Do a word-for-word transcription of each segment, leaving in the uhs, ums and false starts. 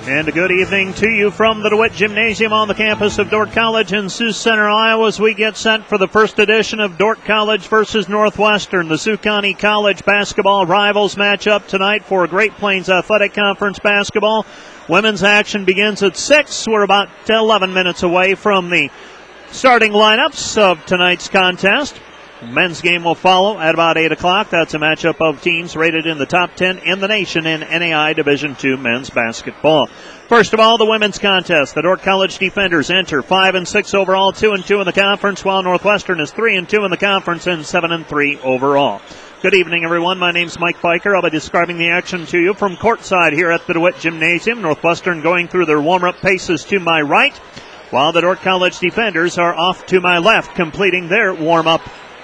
And a good evening to you from the DeWitt Gymnasium on the campus of Dordt College in Sioux Center, Iowa, as we get set for the first edition of Dordt College versus Northwestern. The Sioux County College basketball rivals match up tonight for Great Plains Athletic Conference basketball. Women's action begins at six. We're about eleven minutes away from the starting lineups of tonight's contest. Men's game will follow at about eight o'clock. That's a matchup of teams rated in the top ten in the nation in N A I Division two men's basketball. First of all, the women's contest. The Dordt College defenders enter five and six overall, two and two in the conference, while Northwestern is three and two in the conference and seven and three overall. Good evening, everyone. My name's Mike Biker. I'll be describing the action to you from courtside here at the DeWitt Gymnasium. Northwestern going through their warm-up paces to my right, while the Dordt College defenders are off to my left, completing their warm-up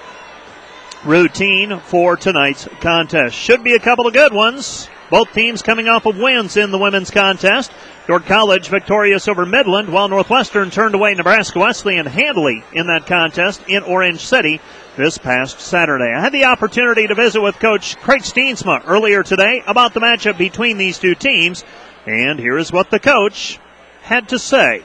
routine for tonight's contest. Should be a couple of good ones. Both teams coming off of wins in the women's contest. Dordt College victorious over Midland, while Northwestern turned away Nebraska Wesleyan handily in that contest in Orange City this past Saturday. I had the opportunity to visit with Coach Craig Steensma earlier today about the matchup between these two teams, and here is what the coach had to say.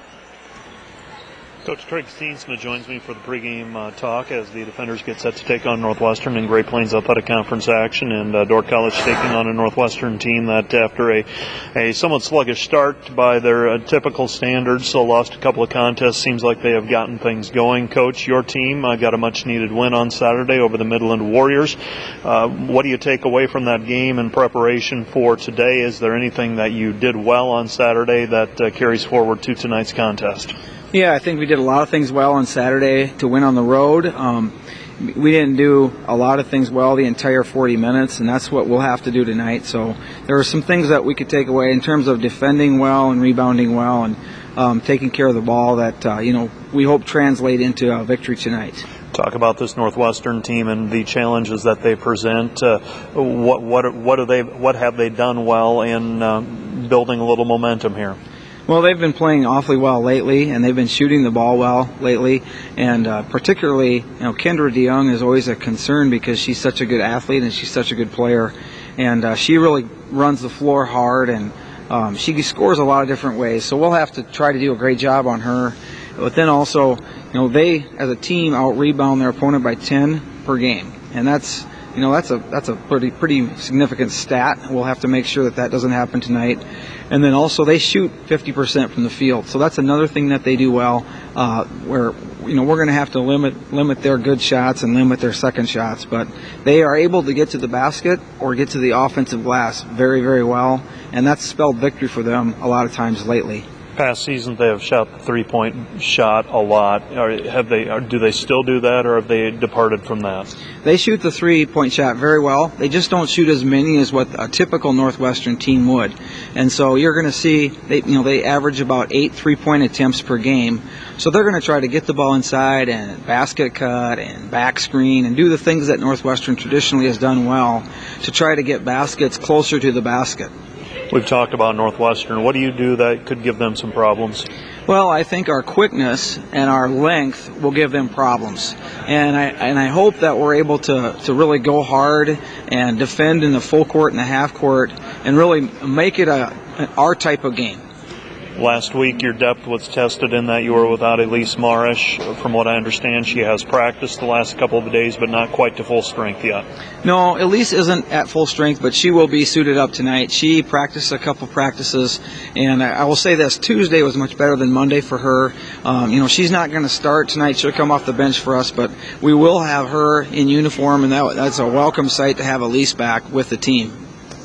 Coach Craig Steensma joins me for the pregame uh, talk as the defenders get set to take on Northwestern in Great Plains Athletic Conference action, and uh, Dordt College taking on a Northwestern team that after a, a somewhat sluggish start by their uh, typical standards, so lost a couple of contests, seems like they have gotten things going. Coach, your team uh, got a much-needed win on Saturday over the Midland Warriors. Uh, what do you take away from that game in preparation for today? Is there anything that you did well on Saturday that uh, carries forward to tonight's contest? Yeah, I think we did a lot of things well on Saturday to win on the road. Um, we didn't do a lot of things well the entire forty minutes, and that's what we'll have to do tonight. So there are some things that we could take away in terms of defending well and rebounding well and um, taking care of the ball that, uh, you know, we hope translate into a victory tonight. Talk about this Northwestern team and the challenges that they present. Uh, what what what do they what have they done well in uh, building a little momentum here? Well, they've been playing awfully well lately, and they've been shooting the ball well lately, and uh, particularly, you know, Kendra DeYoung is always a concern because she's such a good athlete and she's such a good player, and uh, she really runs the floor hard, and um, she scores a lot of different ways, so we'll have to try to do a great job on her. But then also, you know, they, as a team, out-rebound their opponent by ten per game, and that's, you know, that's a that's a pretty pretty significant stat. We'll have to make sure that that doesn't happen tonight. And then also they shoot fifty percent from the field, so that's another thing that they do well. Uh, where you know we're going to have to limit limit their good shots and limit their second shots, but they are able to get to the basket or get to the offensive glass very very well, and that's spelled victory for them a lot of times lately. Past season, they have shot the three-point shot a lot. Or have they? Or do they still do that, or have they departed from that? They shoot the three-point shot very well. They just don't shoot as many as what a typical Northwestern team would. And so you're going to see, they, you know, they average about eight three-point attempts per game. So they're going to try to get the ball inside and basket cut and back screen and do the things that Northwestern traditionally has done well to try to get baskets closer to the basket. We've talked about Northwestern. What do you do that could give them some problems? Well, I think our quickness and our length will give them problems. And I and I hope that we're able to, to really go hard and defend in the full court and the half court and really make it a our type of game. Last week, your depth was tested in that you were without Elise Marish. From what I understand, she has practiced the last couple of days, but not quite to full strength yet. No, Elise isn't at full strength, but she will be suited up tonight. She practiced a couple practices, and I will say this, Tuesday was much better than Monday for her. Um, you know, she's not going to start tonight. She'll come off the bench for us, but we will have her in uniform, and that, that's a welcome sight to have Elise back with the team.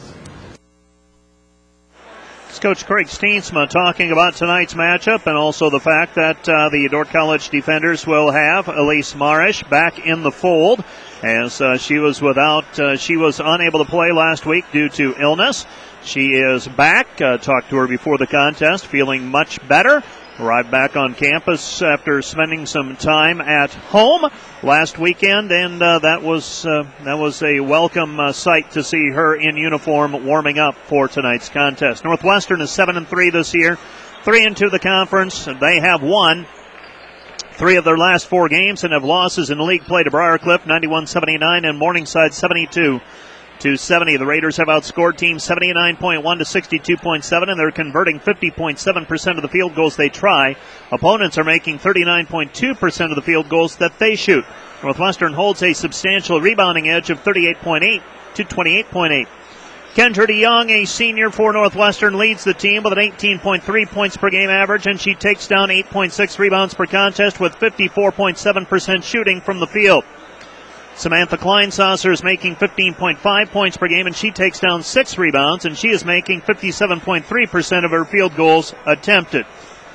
Coach Craig Steensma talking about tonight's matchup and also the fact that uh, the Dordt College defenders will have Elise Marish back in the fold as uh, she was without, uh, she was unable to play last week due to illness. She is back. Uh, talked to her before the contest, feeling much better. Arrived back on campus after spending some time at home last weekend, and uh, that was uh, that was a welcome uh, sight to see her in uniform warming up for tonight's contest. Northwestern is seven and three this year, three and two the conference. They have won three of their last four games and have losses in league play to Briarcliff ninety-one seventy-nine and Morningside seventy-two to seventy. The Raiders have outscored teams seventy-nine point one to sixty-two point seven, and they're converting fifty point seven percent of the field goals they try. Opponents are making thirty-nine point two percent of the field goals that they shoot. Northwestern holds a substantial rebounding edge of thirty-eight point eight to twenty-eight point eight. Kendra DeYoung, a senior for Northwestern, leads the team with an eighteen point three points per game average, and she takes down eight point six rebounds per contest with fifty-four point seven percent shooting from the field. Samantha Kleinsasser is making fifteen point five points per game, and she takes down six rebounds, and she is making fifty-seven point three percent of her field goals attempted.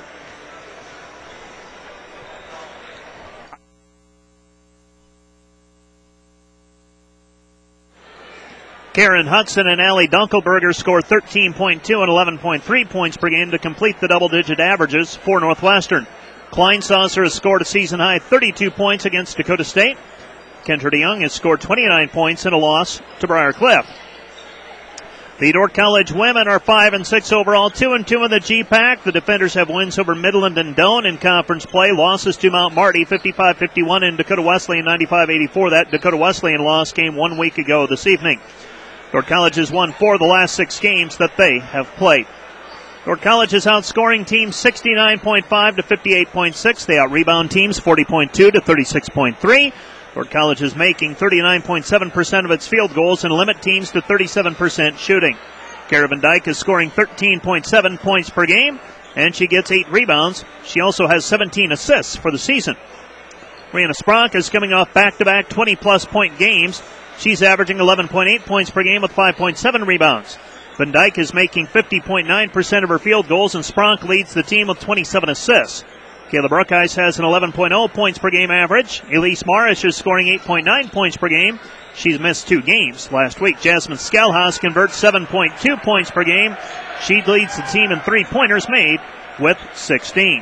Karen Hudson and Allie Dunkelberger score thirteen point two and eleven point three points per game to complete the double-digit averages for Northwestern. Kleinsasser has scored a season-high thirty-two points against Dakota State. Kendra DeYoung has scored twenty-nine points in a loss to Briar Cliff. The Dordt College women are five and six overall, two and two in the G PAC. The defenders have wins over Midland and Doane in conference play, losses to Mount Marty fifty-five fifty-one and Dakota Wesleyan ninety-five eighty-four. That Dakota Wesleyan loss came one week ago this evening. Dordt College has won four of the last six games that they have played. Dordt College is outscoring teams sixty-nine point five to fifty-eight point six. They out-rebound teams forty point two to thirty-six point three. Dordt College is making thirty-nine point seven percent of its field goals and limit teams to thirty-seven percent shooting. Kara Van Dyke is scoring thirteen point seven points per game, and she gets eight rebounds. She also has seventeen assists for the season. Brianna Spronk is coming off back-to-back twenty-plus point games. She's averaging eleven point eight points per game with five point seven rebounds. Van Dyke is making fifty point nine percent of her field goals, and Spronk leads the team with twenty-seven assists. Kayla Bruckheis has an eleven point oh points per game average. Elise Marish is scoring eight point nine points per game. She's missed two games last week. Jasmine Skalhaus converts seven point two points per game. She leads the team in three-pointers made with sixteen.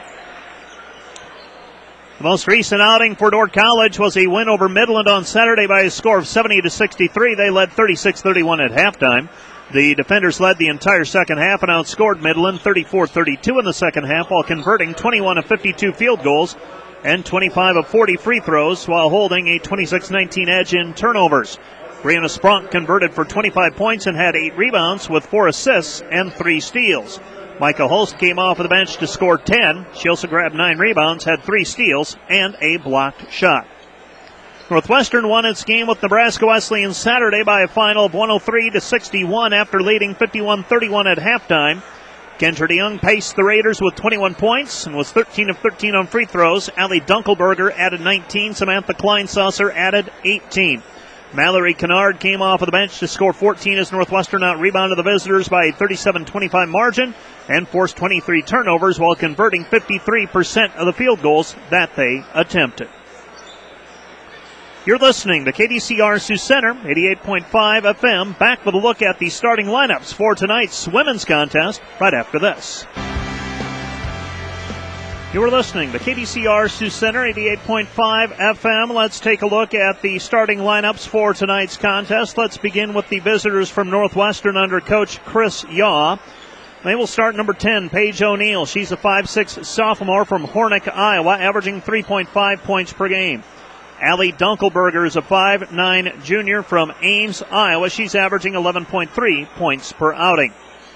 The most recent outing for Dordt College was a win over Midland on Saturday by a score of seventy to sixty-three. They led thirty-six thirty-one at halftime. The defenders led the entire second half and outscored Midland thirty-four thirty-two in the second half while converting twenty-one of fifty-two field goals and twenty-five of forty free throws while holding a twenty-six nineteen edge in turnovers. Brianna Spronk converted for twenty-five points and had eight rebounds with four assists and three steals. Micah Holst came off of the bench to score ten. She also grabbed nine rebounds, had three steals, and a blocked shot. Northwestern won its game with Nebraska Wesleyan Saturday by a final of one oh three to sixty-one after leading fifty-one thirty-one at halftime. Kendra DeYoung paced the Raiders with twenty-one points and was thirteen of thirteen on free throws. Allie Dunkelberger added nineteen. Samantha Kleinsasser added eighteen. Mallory Kennard came off of the bench to score fourteen as Northwestern out-rebounded the visitors by a thirty-seven twenty-five margin and forced twenty-three turnovers while converting fifty-three percent of the field goals that they attempted. You're listening to K D C R Sioux Center, eighty-eight point five F M. Back with a look at the starting lineups for tonight's women's contest right after this. You're listening to K D C R Sioux Center, eighty-eight point five F M. Let's take a look at the starting lineups for tonight's contest. Let's begin with the visitors from Northwestern under Coach Chris Yaw. They will start number ten, Paige O'Neill. She's a five six sophomore from Hornick, Iowa, averaging three point five points per game. Allie Dunkelberger is a five nine junior from Ames, Iowa. She's averaging eleven point three points per outing.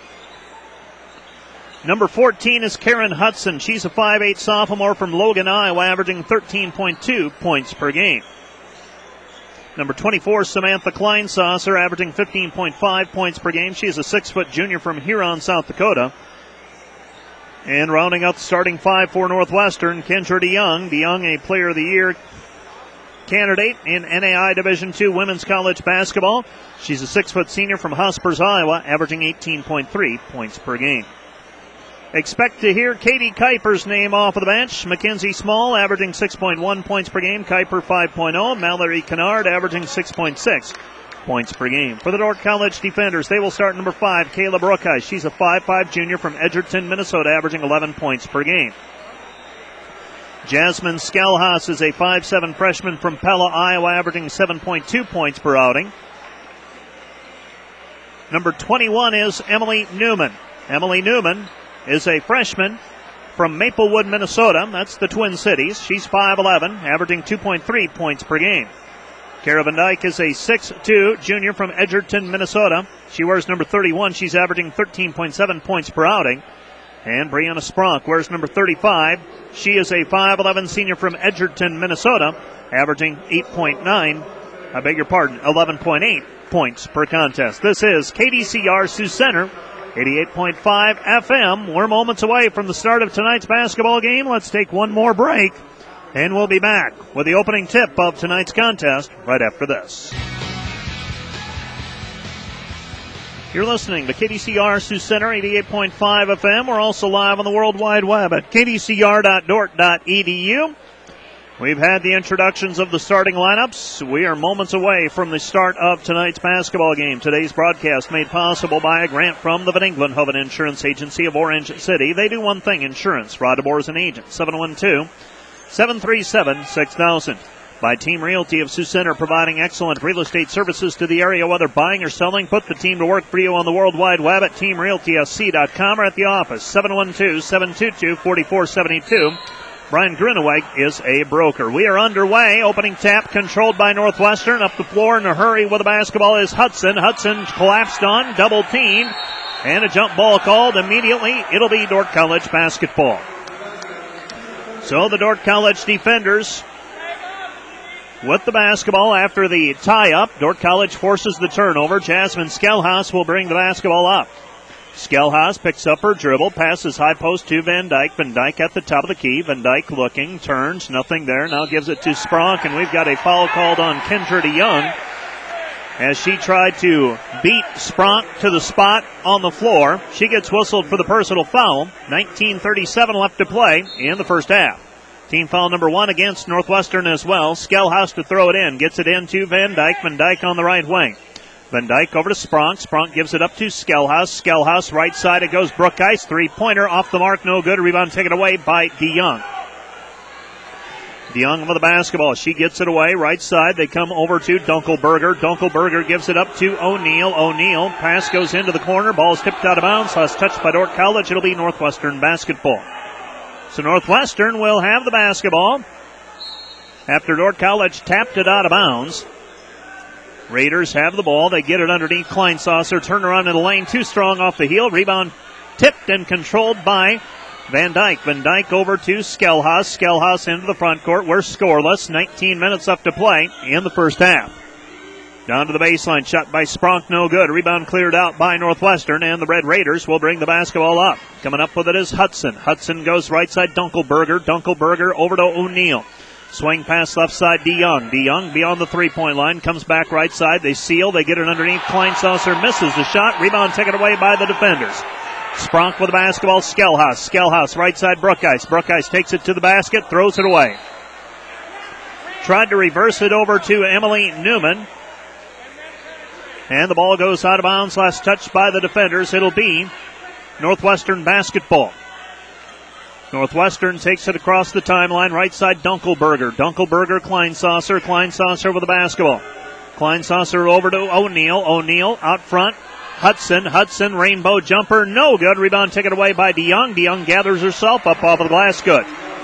Number fourteen is Karen Hudson. She's a five eight sophomore from Logan, Iowa, averaging thirteen point two points per game. Number twenty-four, Samantha Kleinsasser, averaging fifteen point five points per game. She is a six foot junior from Huron, South Dakota. And rounding out the starting five for Northwestern, Kendra DeYoung. DeYoung, a Player of the Year candidate in N A I Division two Women's College Basketball. She's a six foot senior from Hospers, Iowa, averaging eighteen point three points per game. Expect to hear Katie Kuiper's name off of the bench. Mackenzie Small averaging six point one points per game. Kuiper five point oh. Mallory Kennard averaging six point six points per game. For the Dordt College defenders, they will start number five, Kayla Bruckheis. She's a five five junior from Edgerton, Minnesota, averaging eleven points per game. Jasmine Skalhaus is a five seven freshman from Pella, Iowa, averaging seven point two points per outing. Number twenty-one is Emily Newman. Emily Newman is a freshman from Maplewood, Minnesota. That's the Twin Cities. She's five eleven, averaging two point three points per game. Kara Van Dyke is a six two junior from Edgerton, Minnesota. She wears number thirty-one. She's averaging thirteen point seven points per outing. And Brianna Spronk wears number thirty-five. She is a five eleven senior from Edgerton, Minnesota, averaging eight point nine, I beg your pardon, eleven point eight points per contest. This is K D C R Sioux Center, eighty-eight point five F M. We're moments away from the start of tonight's basketball game. Let's take one more break, and we'll be back with the opening tip of tonight's contest right after this. You're listening to K D C R Sioux Center, eighty-eight point five F M. We're also live on the World Wide Web at k d c r dot dort dot e d u. We've had the introductions of the starting lineups. We are moments away from the start of tonight's basketball game. Today's broadcast made possible by a grant from the Van Englenhoven Insurance Agency of Orange City. They do one thing, insurance. Rod DeBoer is an agent. seven one two, seven three seven, six thousand. By Team Realty of Sioux Center, providing excellent real estate services to the area, whether buying or selling. Put the team to work for you on the World Wide Web at team realty s c dot com or at the office, seven one two, seven two two, four four seven two. Brian Gruneweg is a broker. We are underway. Opening tap controlled by Northwestern. Up the floor in a hurry with the basketball is Hudson. Hudson collapsed on, double teamed, and a jump ball called. Immediately, it'll be Dordt College basketball. So the Dordt College defenders with the basketball after the tie-up. Dordt College forces the turnover. Jasmine Skelhaus will bring the basketball up. Skelhaus picks up her dribble, passes high post to Van Dyke. Van Dyke at the top of the key. Van Dyke looking, turns, nothing there. Now gives it to Spronk, and we've got a foul called on Kendra DeYoung as she tried to beat Spronk to the spot on the floor. She gets whistled for the personal foul. nineteen thirty-seven left to play in the first half. Team foul number one against Northwestern as well. Skelhaus to throw it in. Gets it in to Van Dyke. Van Dyke on the right wing. Van Dyke over to Spronk. Spronk gives it up to Skelhaus. Skelhaus right side. It goes Brookice. Three-pointer off the mark. No good. Rebound taken away by DeYoung. DeYoung with the basketball. She gets it away. Right side. They come over to Dunkelberger. Dunkelberger gives it up to O'Neal. O'Neal. Pass goes into the corner. Ball's tipped out of bounds. Last touched by Dordt College. It'll be Northwestern basketball. So Northwestern will have the basketball after Dordt College tapped it out of bounds. Raiders have the ball. They get it underneath Kleinsasser. Turn around in the lane. Too strong off the heel. Rebound tipped and controlled by Van Dyke. Van Dyke over to Skelhaus. Skelhaus into the front court. We're scoreless. nineteen minutes left to play in the first half. Down to the baseline. Shot by Spronk. No good. Rebound cleared out by Northwestern, and the Red Raiders will bring the basketball up. Coming up with it is Hudson. Hudson goes right side. Dunkelberger. Dunkelberger over to O'Neal. Swing pass left side, DeYoung. DeYoung beyond the three-point line. Comes back right side. They seal. They get it underneath. Kleinsasser misses the shot. Rebound taken away by the defenders. Spronk with the basketball. Skelhaus. Skelhaus right side, Brookice. Brookice takes it to the basket. Throws it away. Tried to reverse it over to Emily Newman. And the ball goes out of bounds. Last touched by the defenders. It'll be Northwestern basketball. Northwestern takes it across the timeline. Right side, Dunkelberger. Dunkelberger, Kleinsasser. Kleinsasser with the basketball. Kleinsasser over to O'Neal. O'Neal out front. Hudson. Hudson, rainbow jumper. No good. Rebound taken away by DeYoung. DeYoung gathers herself up off of the glass. Good.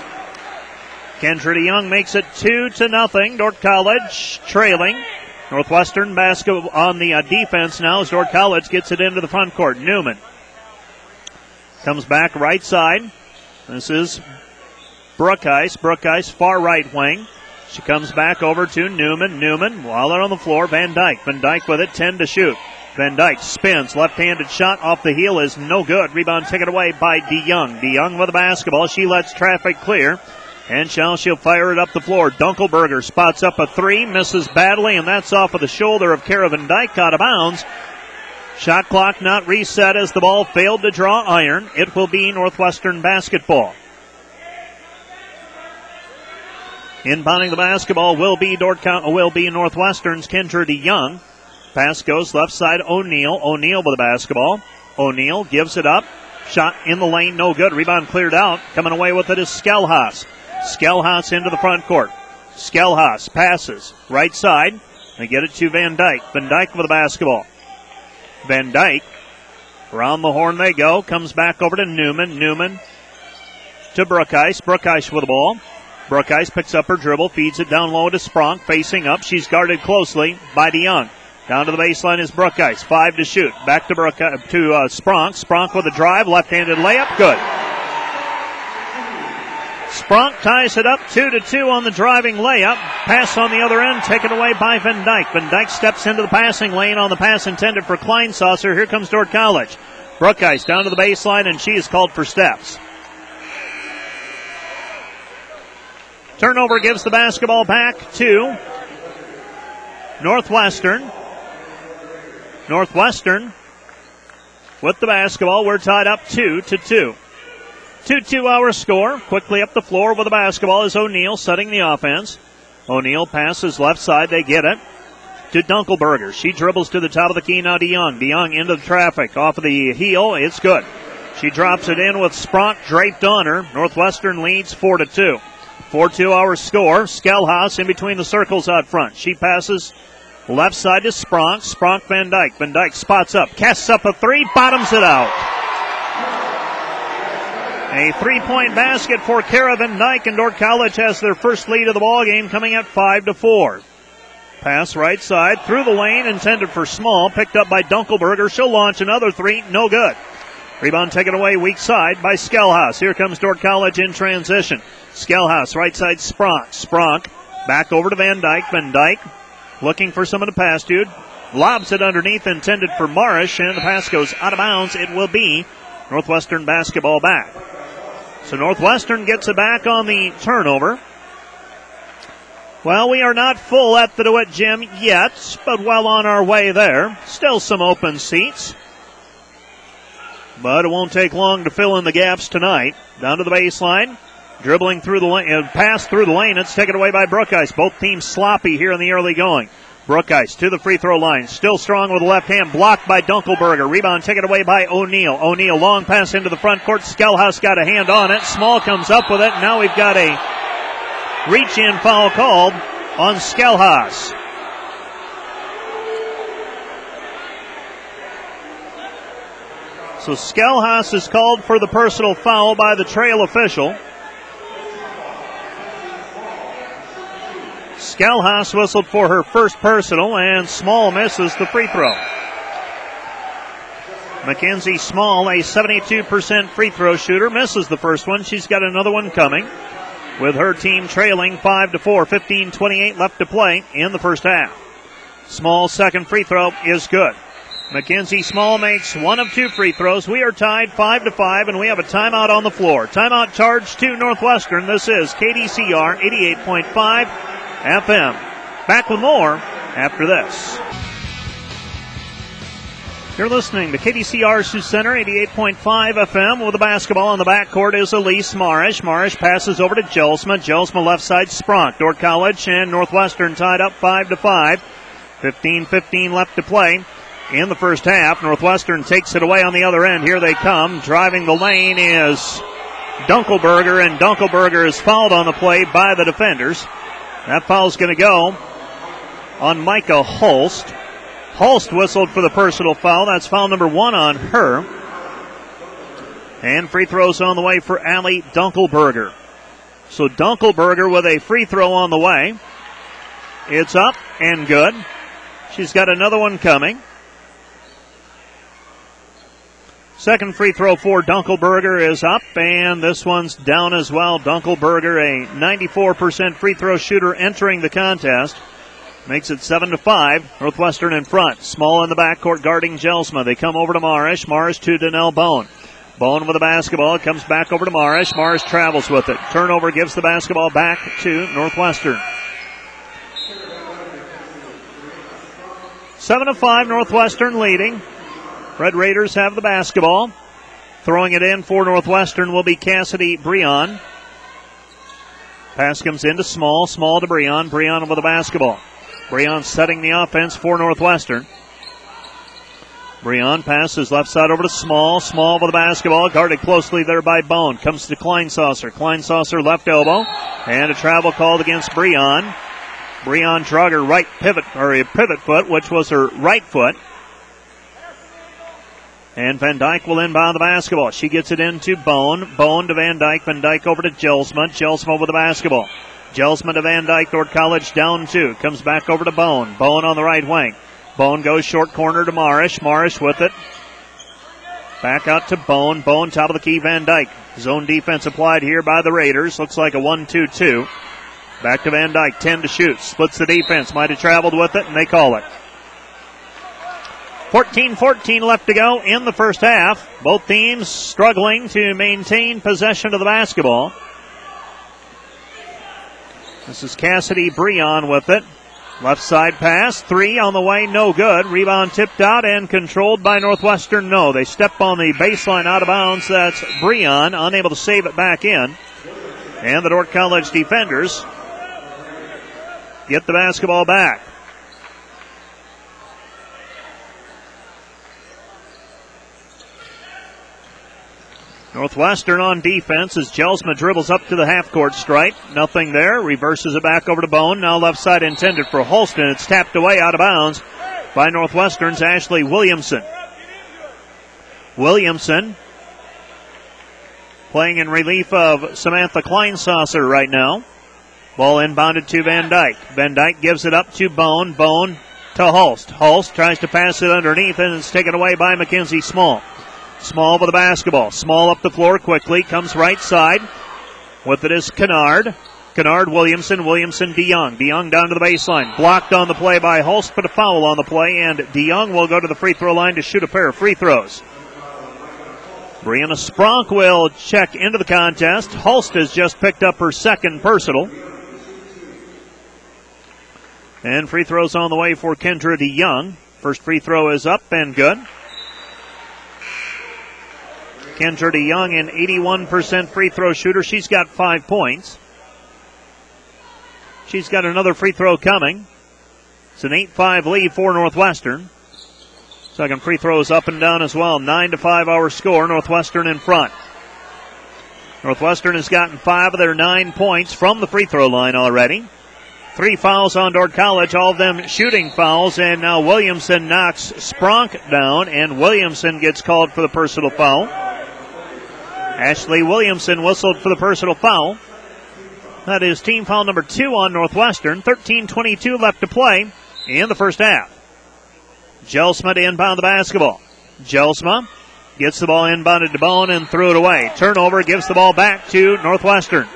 Kendra DeYoung makes it two to nothing. Dordt College trailing. Northwestern basketball on the uh, defense now as Dordt College gets it into the front court. Newman comes back right side. This is Brookice. Brookice, far right wing. She comes back over to Newman. Newman, while they're on the floor, Van Dyke. Van Dyke with it, ten to shoot. Van Dyke spins. Left-handed shot off the heel is no good. Rebound taken away by DeYoung. DeYoung with the basketball. She lets traffic clear. And shall she'll fire it up the floor. Dunkelberger spots up a three, misses badly, and that's off of the shoulder of Kara Van Dyke, out of bounds. Shot clock not reset as the ball failed to draw iron. It will be Northwestern basketball. Inbounding the basketball will be Dordt, will be Northwestern's Kendra DeYoung. Pass goes left side, O'Neal. O'Neal with the basketball. O'Neal gives it up. Shot in the lane, no good. Rebound cleared out. Coming away with it is Skelhaus. Skelhaus into the front court. Skelhaus passes right side. They get it to Van Dyke. Van Dyke with the basketball. Van Dyke, around the horn they go. Comes back over to Newman. Newman to Brookice. Brookice with the ball. Brookice picks up her dribble, feeds it down low to Spronk, facing up. She's guarded closely by DeYoung. Down to the baseline is Brookice. Five to shoot. Back to Brook, uh, to uh, Spronk. Spronk with a drive, left-handed layup, good. Spronk ties it up two to two on the driving layup. Pass on the other end, taken away by Van Dyke. Van Dyke steps into the passing lane on the pass intended for Kleinsasser. Here comes Dordt College. Brookice down to the baseline, and she is called for steps. Turnover gives the basketball back to Northwestern. Northwestern with the basketball. We're tied up two to two. two two our score. Quickly up the floor with the basketball is O'Neal setting the offense. O'Neal passes left side. They get it to Dunkelberger. She dribbles to the top of the key now. DeYoung. DeYoung into the traffic. Off of the heel. It's good. She drops it in with Spronk draped on her. Northwestern leads four to two. four two our score. Skelhaus in between the circles out front. She passes left side to Spronk. Spronk Van Dyke. Van Dyke spots up. Casts up a three. Bottoms it out. A three-point basket for Kara Van Dyke, and Dordt College has their first lead of the ball game, coming at five to four. Pass right side through the lane, intended for Small, picked up by Dunkelberger. She'll launch another three, no good. Rebound taken away weak side by Skelhaus. Here comes Dordt College in transition. Skelhaus right side Spronk. Spronk back over to Van Dyke. Van Dyke looking for someone to pass to. Lobs it underneath, intended for Marish, and the pass goes out of bounds. It will be Northwestern basketball back. So Northwestern gets it back on the turnover. Well, we are not full at the DeWitt Gym yet, but well on our way there. Still some open seats. But it won't take long to fill in the gaps tonight. Down to the baseline. Dribbling through the lane, uh, pass through the lane. It's taken away by Brookice. Both teams sloppy here in the early going. Brookice to the free throw line. Still strong with the left hand. Blocked by Dunkelberger. Rebound taken away by O'Neal. O'Neal long pass into the front court. Skelhaus got a hand on it. Small comes up with it. Now we've got a reach-in foul called on Skelhaus. So Skelhaus is called for the personal foul by the trail official. Skelhaus whistled for her first personal, and Small misses the free throw. Mackenzie Small, a seventy-two percent free throw shooter, misses the first one. She's got another one coming, with her team trailing five to four, fifteen twenty-eight left to play in the first half. Small's second free throw is good. Mackenzie Small makes one of two free throws. We are tied five to five, and we have a timeout on the floor. Timeout charged to Northwestern. This is K D C R eighty-eight point five F M. Back with more after this. You're listening to K D C R Sioux Center, eighty-eight point five F M. With the basketball on the backcourt is Elise Marish. Marish passes over to Jelsma. Jelsma left side, Spronk. Dordt College and Northwestern tied up five to five. fifteen fifteen left to play in the first half. Northwestern takes it away on the other end. Here they come. Driving the lane is Dunkelberger, and Dunkelberger is fouled on the play by the defenders. That foul's going to go on Micah Holst. Holst whistled for the personal foul. That's foul number one on her. And free throws on the way for Allie Dunkelberger. So Dunkelberger with a free throw on the way. It's up and good. She's got another one coming. Second free throw for Dunkelberger is up, and this one's down as well. Dunkelberger, a ninety-four percent free throw shooter entering the contest, makes it seven to five. Northwestern in front. Small in the backcourt guarding Jelsma. They come over to Marish. Marish to Donnell Bone. Bone with the basketball. It comes back over to Marish. Marish travels with it. Turnover gives the basketball back to Northwestern. seven to five, Northwestern leading. Red Raiders have the basketball. Throwing it in for Northwestern will be Cassidy Breon. Pass comes into Small. Small to Breon. Breon with the basketball. Breon setting the offense for Northwestern. Breon passes left side over to Small. Small with the basketball. Guarded closely there by Bone. Comes to Kleinsasser. Kleinsasser left elbow. And a travel called against Breon. Breon drug her right pivot, or a pivot foot, which was her right foot. And Van Dyke will inbound the basketball. She gets it into Bone. Bone to Van Dyke. Van Dyke over to Gelsma. Gelsma with the basketball. Gelsma to Van Dyke. Dordt College down two. Comes back over to Bone. Bone on the right wing. Bone goes short corner to Marish. Marish with it. Back out to Bone. Bone top of the key. Van Dyke. Zone defense applied here by the Raiders. Looks like a one two two. Back to Van Dyke. ten to shoot. Splits the defense. Might have traveled with it, and they call it. fourteen fourteen left to go in the first half. Both teams struggling to maintain possession of the basketball. This is Cassidy Breon with it. Left side pass. Three on the way. No good. Rebound tipped out and controlled by Northwestern. No. They step on the baseline out of bounds. That's Breon. Unable to save it back in. And the Dordt College defenders get the basketball back. Northwestern on defense as Gelsma dribbles up to the half-court stripe. Nothing there. Reverses it back over to Bone. Now left side intended for Holston. It's tapped away out of bounds by Northwestern's Ashley Williamson. Williamson playing in relief of Samantha Kleinsasser right now. Ball inbounded to Van Dyke. Van Dyke gives it up to Bone. Bone to Holst. Holst tries to pass it underneath and it's taken away by Mackenzie Small. Small with the basketball. Small up the floor quickly. Comes right side. With it is Kennard. Kennard, Williamson. Williamson, DeYoung. DeYoung down to the baseline. Blocked on the play by Holst, but a foul on the play. And DeYoung will go to the free throw line to shoot a pair of free throws. Brianna Spronk will check into the contest. Holst has just picked up her second personal. And free throws on the way for Kendra DeYoung. First free throw is up and good. Kendra DeYoung, an eighty-one percent free throw shooter. She's got five points. She's got another free throw coming. It's an eight five lead for Northwestern. Second free throw is up and down as well. nine to five our score. Northwestern in front. Northwestern has gotten five of their nine points from the free throw line already. Three fouls on Dordt College, all of them shooting fouls, and now Williamson knocks Spronk down, and Williamson gets called for the personal foul. Ashley Williamson whistled for the personal foul. That is team foul number two on Northwestern. thirteen twenty-two left to play in the first half. Gelsma to inbound the basketball. Gelsma gets the ball inbounded to Bone and threw it away. Turnover gives the ball back to Northwestern.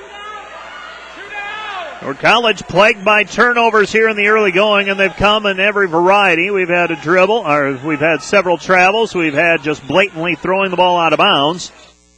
Dordt College plagued by turnovers here in the early going, and they've come in every variety. We've had a dribble, or we've had several travels. We've had just blatantly throwing the ball out of bounds.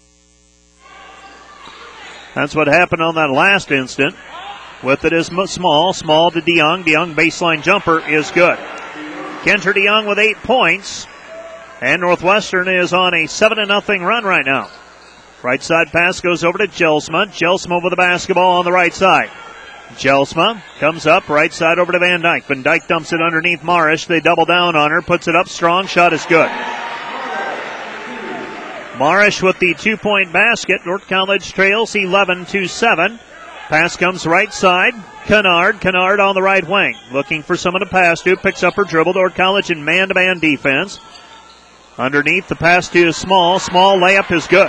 That's what happened on that last instant. With it is Small. Small to DeYoung. DeYoung baseline jumper is good. Kendra DeYoung with eight points. And Northwestern is on a seven to nothing run right now. Right side pass goes over to Gelsma. Gelsma with the basketball on the right side. Gelsma comes up, right side over to Van Dyke. Van Dyke dumps it underneath Marish. They double down on her, puts it up strong. Shot is good. Marish with the two-point basket. Dordt College trails eleven to seven. Pass comes right side. Kennard. Kennard on the right wing. Looking for someone to pass to. Picks up her dribble. Dordt College in man-to-man defense. Underneath, the pass to Small. Small layup is good.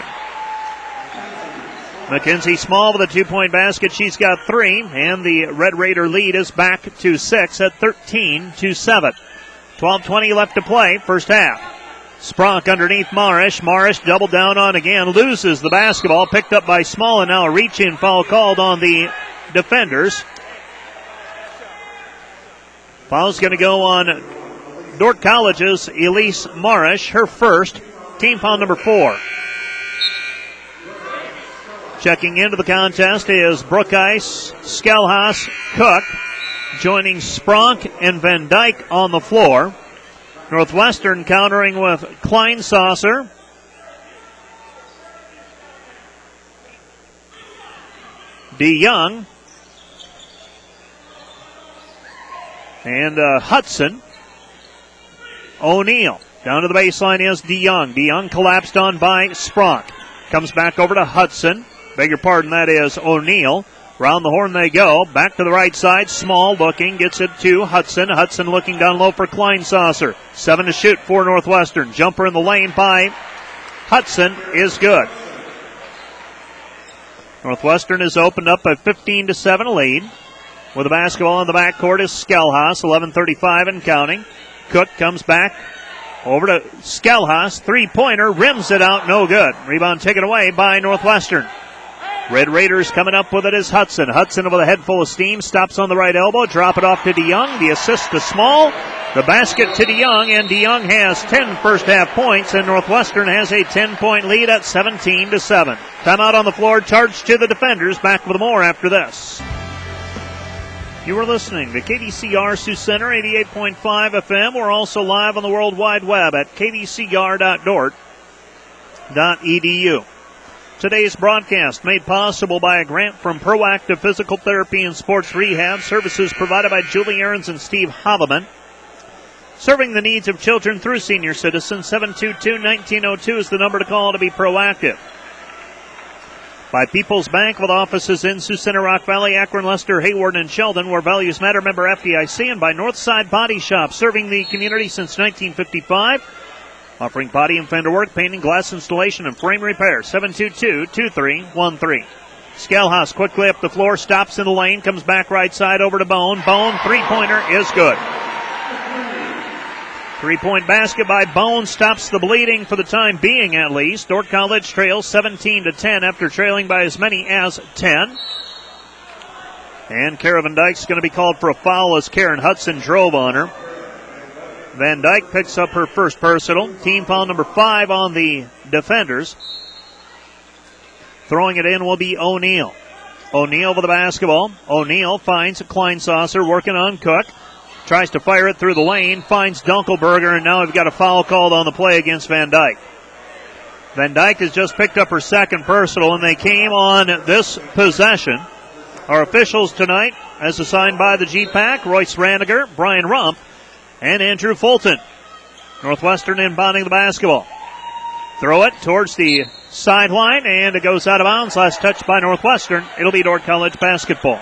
Mackenzie Small with a two-point basket. She's got three. And the Red Raider lead is back to six at thirteen to seven. twelve twenty left to play. First half. Spronk underneath Marish. Marish doubled down on again. Loses the basketball. Picked up by Small, and now a reach-in foul called on the defenders. Foul's going to go on Dordt College's Elise Marish, her first. Team foul number four. Checking into the contest is Brookice, Skelhaus, Cook, joining Spronk and Van Dyke on the floor. Northwestern countering with Kleinsasser. DeYoung. And uh, Hudson. O'Neal. Down to the baseline is DeYoung. DeYoung collapsed on by Spronk. Comes back over to Hudson. Beg your pardon, that is O'Neal. Round the horn they go. Back to the right side. Small looking. Gets it to Hudson. Hudson looking down low for Kleinsasser. Seven to shoot for Northwestern. Jumper in the lane by Hudson is good. Northwestern has opened up a fifteen to seven lead. With the basketball in the backcourt is Skelhaus. eleven thirty-five and counting. Cook comes back over to Skelhaus. Three-pointer. Rims it out. No good. Rebound taken away by Northwestern. Red Raiders coming up with it is Hudson. Hudson with a head full of steam. Stops on the right elbow. Drop it off to DeYoung. The assist to Small. The basket to DeYoung. And DeYoung has ten first half points. And Northwestern has a ten-point lead at seventeen to seven. Timeout on the floor. Charged to the defenders. Back with more after this. You are listening to K V C R Sioux Center, eighty-eight point five F M. We're also live on the World Wide Web at k v c r dot dort dot e d u. Today's broadcast made possible by a grant from Proactive Physical Therapy and Sports Rehab, services provided by Julie Ahrens and Steve Haveman. Serving the needs of children through senior citizens. seven two two, one nine zero two is the number to call to be proactive. By People's Bank with offices in Sioux Center, Rock Valley, Akron, Lester, Hayward, and Sheldon, where values matter, member F D I C. And by Northside Body Shop, serving the community since nineteen fifty-five. Offering body and fender work, painting, glass installation, and frame repair. seven two two, two three one three. Skelhaus quickly up the floor, stops in the lane, comes back right side over to Bone. Bone, three-pointer is good. Three-point basket by Bone stops the bleeding for the time being, at least. Dordt College trails seventeen to ten after trailing by as many as ten. And Kara Van Dyke's going to be called for a foul as Karen Hudson drove on her. Van Dyke picks up her first personal. Team foul number five on the defenders. Throwing it in will be O'Neal. O'Neal with the basketball. O'Neal finds Kleinsasser working on Cook. Tries to fire it through the lane. Finds Dunkelberger, and now we've got a foul called on the play against Van Dyke. Van Dyke has just picked up her second personal, and they came on this possession. Our officials tonight, as assigned by the G PAC, Royce Raniger, Brian Rump, and Andrew Fulton. Northwestern inbounding the basketball. Throw it towards the sideline, and it goes out of bounds. Last touch by Northwestern. It'll be Dordt College basketball.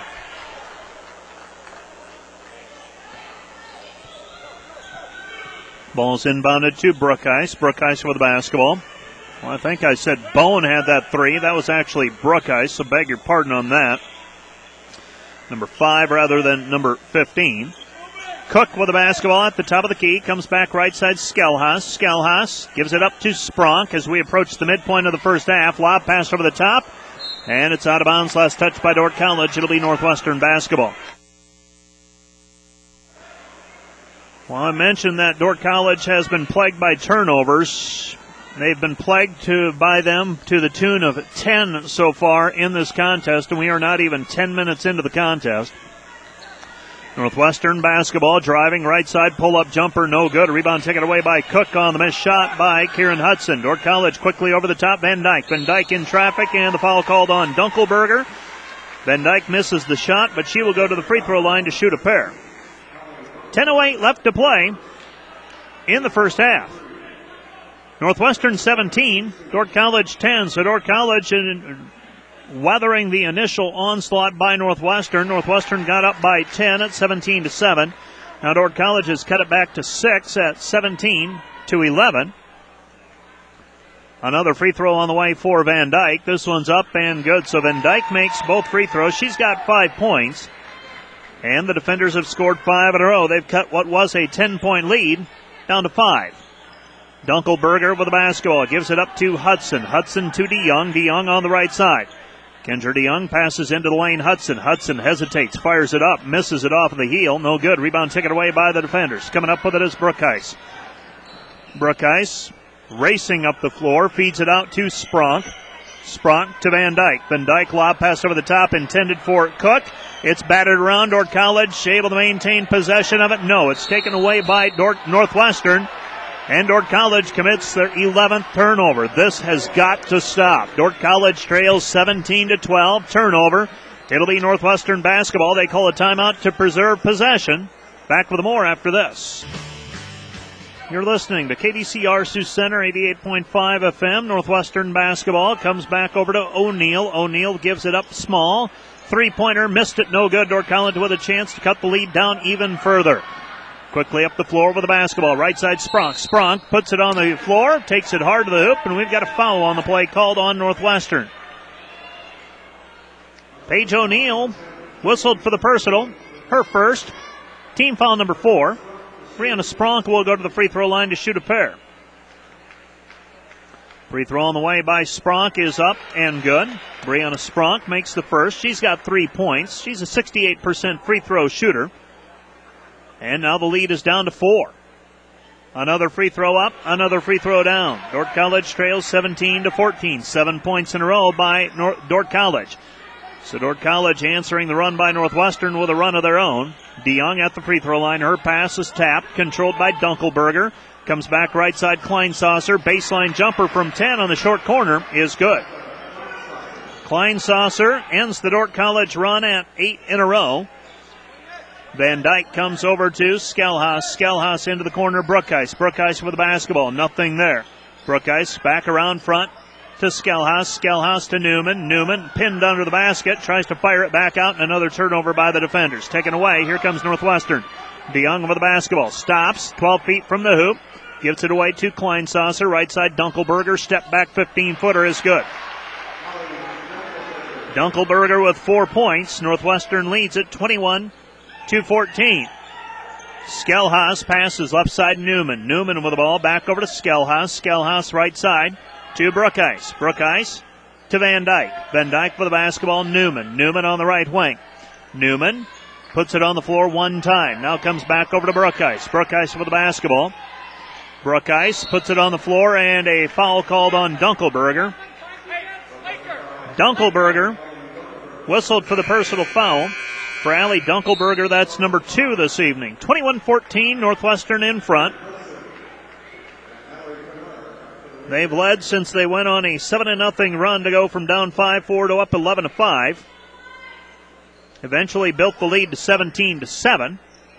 Ball's inbounded to Brookhuis. Brookhuis with the basketball. Well, I think I said Bone had that three. That was actually Brookhuis, so beg your pardon on that. Number five rather than number fifteen. Cook with the basketball at the top of the key. Comes back right side, Skelhaus. Skelhaus gives it up to Spronk as we approach the midpoint of the first half. Lob pass over the top. And it's out of bounds. Last touch by Dordt College. It'll be Northwestern basketball. Well, I mentioned that Dordt College has been plagued by turnovers. They've been plagued to by them to the tune of ten so far in this contest, and we are not even ten minutes into the contest. Northwestern basketball, driving right side, pull-up jumper, no good. Rebound taken away by Cook on the missed shot by Kieran Hudson. Dordt College quickly over the top, Van Dyke. Van Dyke in traffic, and the foul called on Dunkelberger. Van Dyke misses the shot, but she will go to the free throw line to shoot a pair. ten oh eight left to play in the first half. Northwestern seventeen, Dordt College ten. So Dordt College in, weathering the initial onslaught by Northwestern. Northwestern got up by ten at seventeen to seven. Now Dordt College has cut it back to six at seventeen to eleven. Another free throw on the way for Van Dyke. This one's up and good. So Van Dyke makes both free throws. She's got five points. And the defenders have scored five in a row. They've cut what was a ten-point lead down to five. Dunkelberger with the basketball. Gives it up to Hudson. Hudson to DeYoung. DeYoung on the right side. Kendra DeYoung passes into the lane. Hudson. Hudson hesitates. Fires it up. Misses it off of the heel. No good. Rebound taken away by the defenders. Coming up with it is Brookhuis. Brookhuis racing up the floor. Feeds it out to Spronk. Spronk to Van Dyke. Van Dyke lob pass over the top intended for Cook. It's battered around. Dordt College able to maintain possession of it. No, it's taken away by Dordt Northwestern. And Dordt College commits their eleventh turnover. This has got to stop. Dordt College trails seventeen to twelve. Turnover. It'll be Northwestern basketball. They call a timeout to preserve possession. Back with more after this. You're listening to K D C R Sioux Center, eighty-eight point five F M. Northwestern basketball comes back over to O'Neill. O'Neill gives it up small. Three-pointer, missed it, no good. Dordt College with a chance to cut the lead down even further. Quickly up the floor with the basketball. Right side, Spronk. Spronk puts it on the floor, takes it hard to the hoop, and we've got a foul on the play called on Northwestern. Paige O'Neill whistled for the personal. Her first. Team foul number four. Brianna Spronk will go to the free throw line to shoot a pair. Free throw on the way by Spronk is up and good. Brianna Spronk makes the first. She's got three points. She's a sixty-eight percent free throw shooter. And now the lead is down to four. Another free throw up, another free throw down. Dordt College trails seventeen to fourteen. Seven points in a row by North Dordt College. So Dordt College answering the run by Northwestern with a run of their own. DeYoung at the free throw line. Her pass is tapped, controlled by Dunkelberger. Comes back right side, Kleinsasser. Baseline jumper from ten on the short corner is good. Kleinsasser ends the Dordt College run at eight in a row. Van Dyke comes over to Skelhaus. Skelhaus into the corner, Brookhuis. Brookhuis with the basketball. Nothing there. Brookhuis back around front to Skelhaus. Skelhaus to Newman. Newman pinned under the basket. Tries to fire it back out, and another turnover by the defenders. Taken away. Here comes Northwestern. DeYoung with the basketball. Stops. twelve feet from the hoop. Gives it away to Kleinsasser. Right side, Dunkelberger. Step back fifteen-footer is good. Dunkelberger with four points. Northwestern leads it twenty-one to fourteen. Skelhaus passes left side, Newman. Newman with the ball back over to Skelhaus. Skelhaus right side to Brookhuis. Brookhuis to Van Dyke. Van Dyke for the basketball, Newman. Newman on the right wing. Newman puts it on the floor one time. Now comes back over to Brookhuis. Brookhuis with the basketball. Brookhuis puts it on the floor, and a foul called on Dunkelberger. Dunkelberger whistled for the personal foul. For Allie Dunkelberger, that's number two this evening. twenty-one fourteen, Northwestern in front. They've led since they went on a seven to nothing run to go from down five four to up eleven to five. Eventually built the lead to seventeen to seven.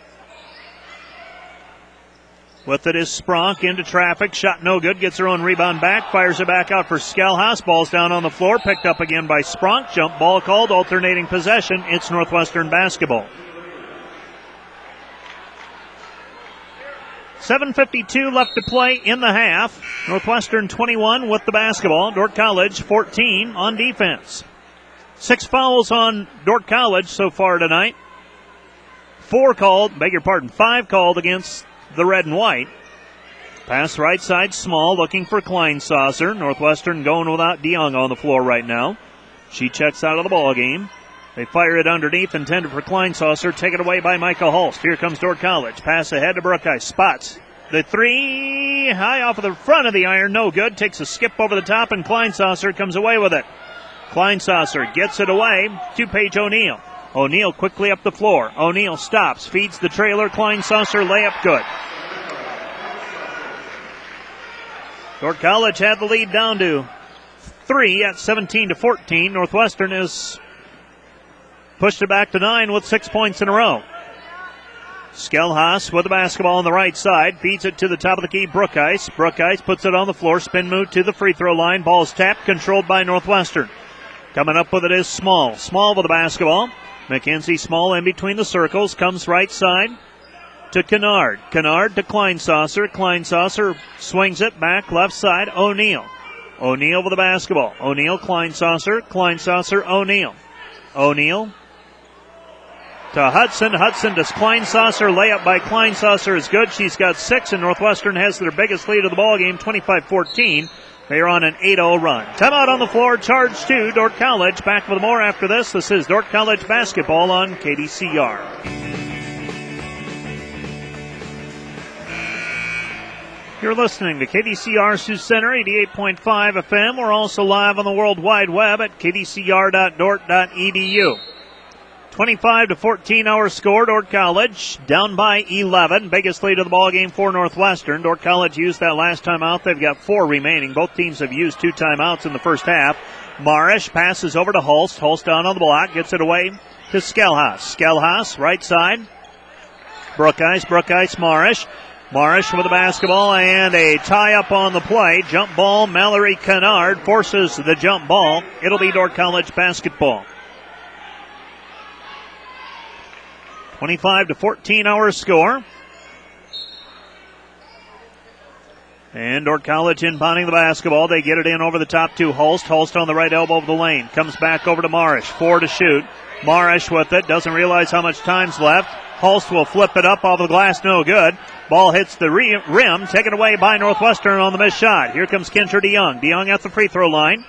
With it is Spronk into traffic. Shot no good. Gets her own rebound back. Fires it back out for Skelhaus. Ball's down on the floor. Picked up again by Spronk. Jump ball called. Alternating possession. It's Northwestern basketball. seven fifty-two left to play in the half. Northwestern twenty-one with the basketball. Dordt College fourteen on defense. Six fouls on Dordt College so far tonight. Four called, beg your pardon, five called against the red and white. Pass right side, Small looking for Kleinsasser. Northwestern going without DeYoung on the floor right now. She checks out of the ball game. They fire it underneath, intended for Kleinsasser. Taken away by Micah Hulst. Here comes Dordt College. Pass ahead to Brookhuis. Spots the three high off of the front of the iron. No good. Takes a skip over the top, and Kleinsasser comes away with it. Kleinsasser gets it away to Paige O'Neill. O'Neill quickly up the floor. O'Neill stops, feeds the trailer. Kleinsasser layup good. Dordt College had the lead down to three at seventeen to fourteen. Northwestern has pushed it back to nine with six points in a row. Skelhaus with the basketball on the right side. Feeds it to the top of the key, Brookhuis. Brookhuis puts it on the floor. Spin move to the free throw line. Ball's tapped, controlled by Northwestern. Coming up with it is Small. Small with the basketball. Mackenzie Small in between the circles. Comes right side to Kennard. Kennard to Kleinsasser. Kleinsasser swings it back left side. O'Neill. O'Neill with the basketball. O'Neill, Kleinsasser. Kleinsasser, O'Neill. O'Neill to Hudson. Hudson to Kleinsasser. Layup by Kleinsasser is good. She's got six, and Northwestern has their biggest lead of the ball game, twenty-five fourteen. They are on an eight oh run. Timeout on the floor. Charge two. Dordt College. Back with more after this. This is Dordt College basketball on K D C R. You're listening to K D C R Sioux Center, eighty-eight point five F M. We're also live on the World Wide Web at k d c r dot dort dot e d u. twenty-five to fourteen our score. Dordt College down by eleven. Biggest lead of the ball game for Northwestern. Dordt College used that last timeout. They've got four remaining. Both teams have used two timeouts in the first half. Marish passes over to Hulst. Hulst down on the block. Gets it away to Skelhaus. Skelhaus, right side. Brookhuis, Brookhuis, Marish. Marish with the basketball and a tie-up on the play. Jump ball, Mallory Kennard forces the jump ball. It'll be Dordt College basketball. twenty-five to fourteen our score. And Dordt College inbounding the basketball. They get it in over the top to Holst. Holst on the right elbow of the lane. Comes back over to Marish. Four to shoot. Marish with it. Doesn't realize how much time's left. Holst will flip it up off the glass. No good. Ball hits the rim. Taken away by Northwestern on the missed shot. Here comes Kendra DeYoung. DeYoung at the free throw line.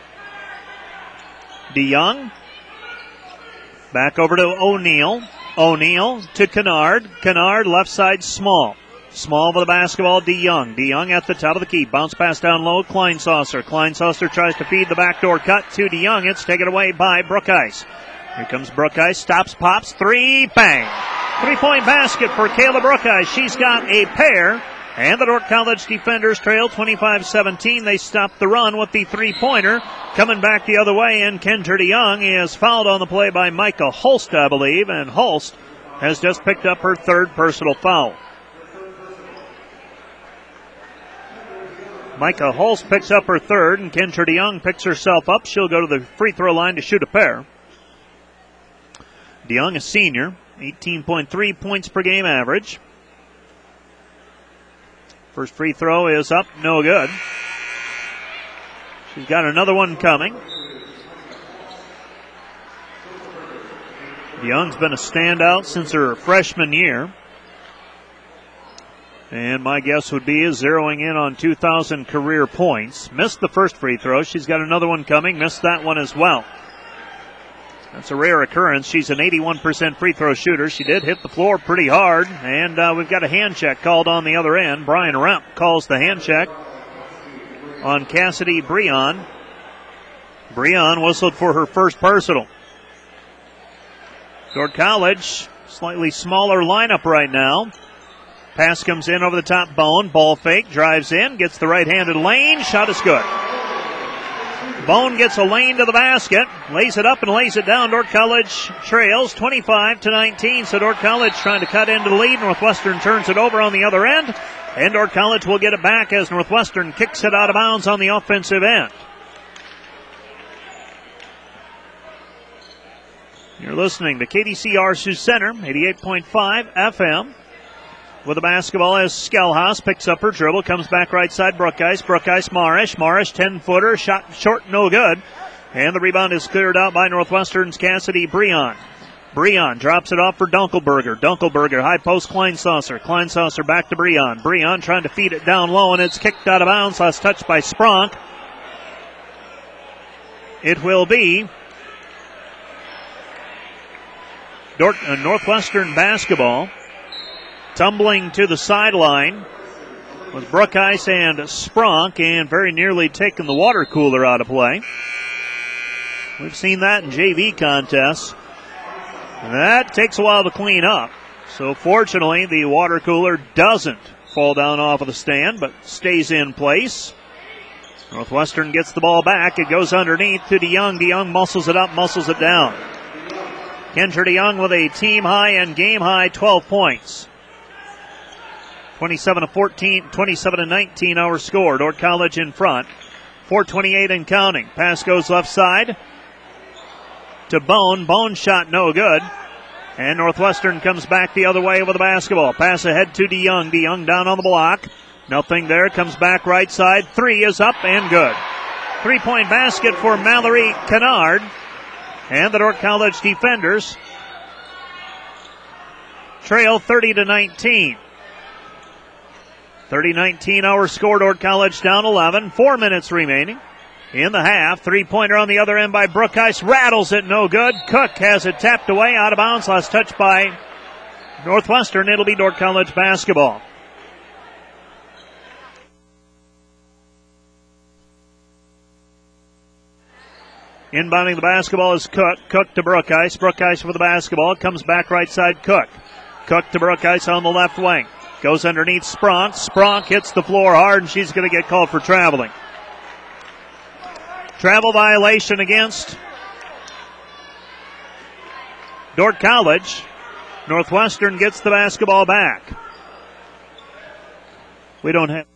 DeYoung. Back over to O'Neal. O'Neal to Kennard. Kennard left side Small. Small with the basketball, DeYoung. DeYoung at the top of the key. Bounce pass down low, Kleinsaucer. Kleinsaucer tries to feed the backdoor cut to DeYoung. It's taken away by Brookhuis. Here comes Brookhuis. Stops, pops, three, bang. Three-point basket for Kayla Brookhuis. She's got a pair. And the Dordt College defenders trail twenty-five seventeen. They stop the run with the three-pointer. Coming back the other way, and Kendra DeYoung is fouled on the play by Micah Holst, I believe. And Holst has just picked up her third personal foul. Micah Holst picks up her third, and Kendra DeYoung picks herself up. She'll go to the free throw line to shoot a pair. DeYoung, a senior, eighteen point three points per game average. First free throw is up, no good. She's got another one coming. DeYoung's been a standout since her freshman year. And my guess would be is zeroing in on two thousand career points. Missed the first free throw. She's got another one coming. Missed that one as well. That's a rare occurrence. She's an eighty-one percent free throw shooter. She did hit the floor pretty hard. And uh, we've got a hand check called on the other end. Brian Remp calls the hand check on Cassidy Breon. Breon whistled for her first personal. Dordt College, slightly smaller lineup right now. Pass comes in over the top. Bone. Ball fake. Drives in. Gets the right-handed lane. Shot is good. Bone gets a lane to the basket. Lays it up and lays it down. Dordt College trails twenty-five to nineteen. So Dordt College trying to cut into the lead. Northwestern turns it over on the other end. And Dordt College will get it back as Northwestern kicks it out of bounds on the offensive end. You're listening to K D C R Sioux Center, eighty-eight point five F M. With the basketball as Skelhaus picks up her dribble, comes back right side, Brookhuis, Brookhuis, Marish, Marish, ten-footer, shot short, no good. And the rebound is cleared out by Northwestern's Cassidy Breon. Breon drops it off for Dunkelberger. Dunkelberger, high post, Kleinsaucer. Kleinsaucer back to Breon. Breon trying to feed it down low, and it's kicked out of bounds. Last touch by Spronk. It will be Dort- uh, Northwestern basketball. Tumbling to the sideline was Brookhuis and Spronk, and very nearly taking the water cooler out of play. We've seen that in J V contests. And that takes a while to clean up. So fortunately, the water cooler doesn't fall down off of the stand, but stays in place. Northwestern gets the ball back. It goes underneath to DeYoung. DeYoung muscles it up, muscles it down. Kendra DeYoung with a team high and game high twelve points. twenty-seven to fourteen, twenty-seven to nineteen our score. Dordt College in front. four twenty-eight and counting. Pass goes left side to Bone. Bone shot no good. And Northwestern comes back the other way with the basketball. Pass ahead to DeYoung. DeYoung down on the block. Nothing there. Comes back right side. Three is up and good. Three-point basket for Mallory Kennard. And the Dordt College defenders trail thirty to nineteen. thirty nineteen our score. Dordt College down eleven. Four minutes remaining in the half. Three-pointer on the other end by Brookhuis. Rattles it, no good. Cook has it tapped away, out of bounds. Last touch by Northwestern. It'll be Dordt College basketball. Inbounding the basketball is Cook. Cook to Brookhuis. Brookhuis for the basketball. Comes back right side, Cook. Cook to Brookhuis on the left wing. Goes underneath Spronk. Spronk hits the floor hard, and she's going to get called for traveling. Travel violation against Dordt College. Northwestern gets the basketball back. We don't have.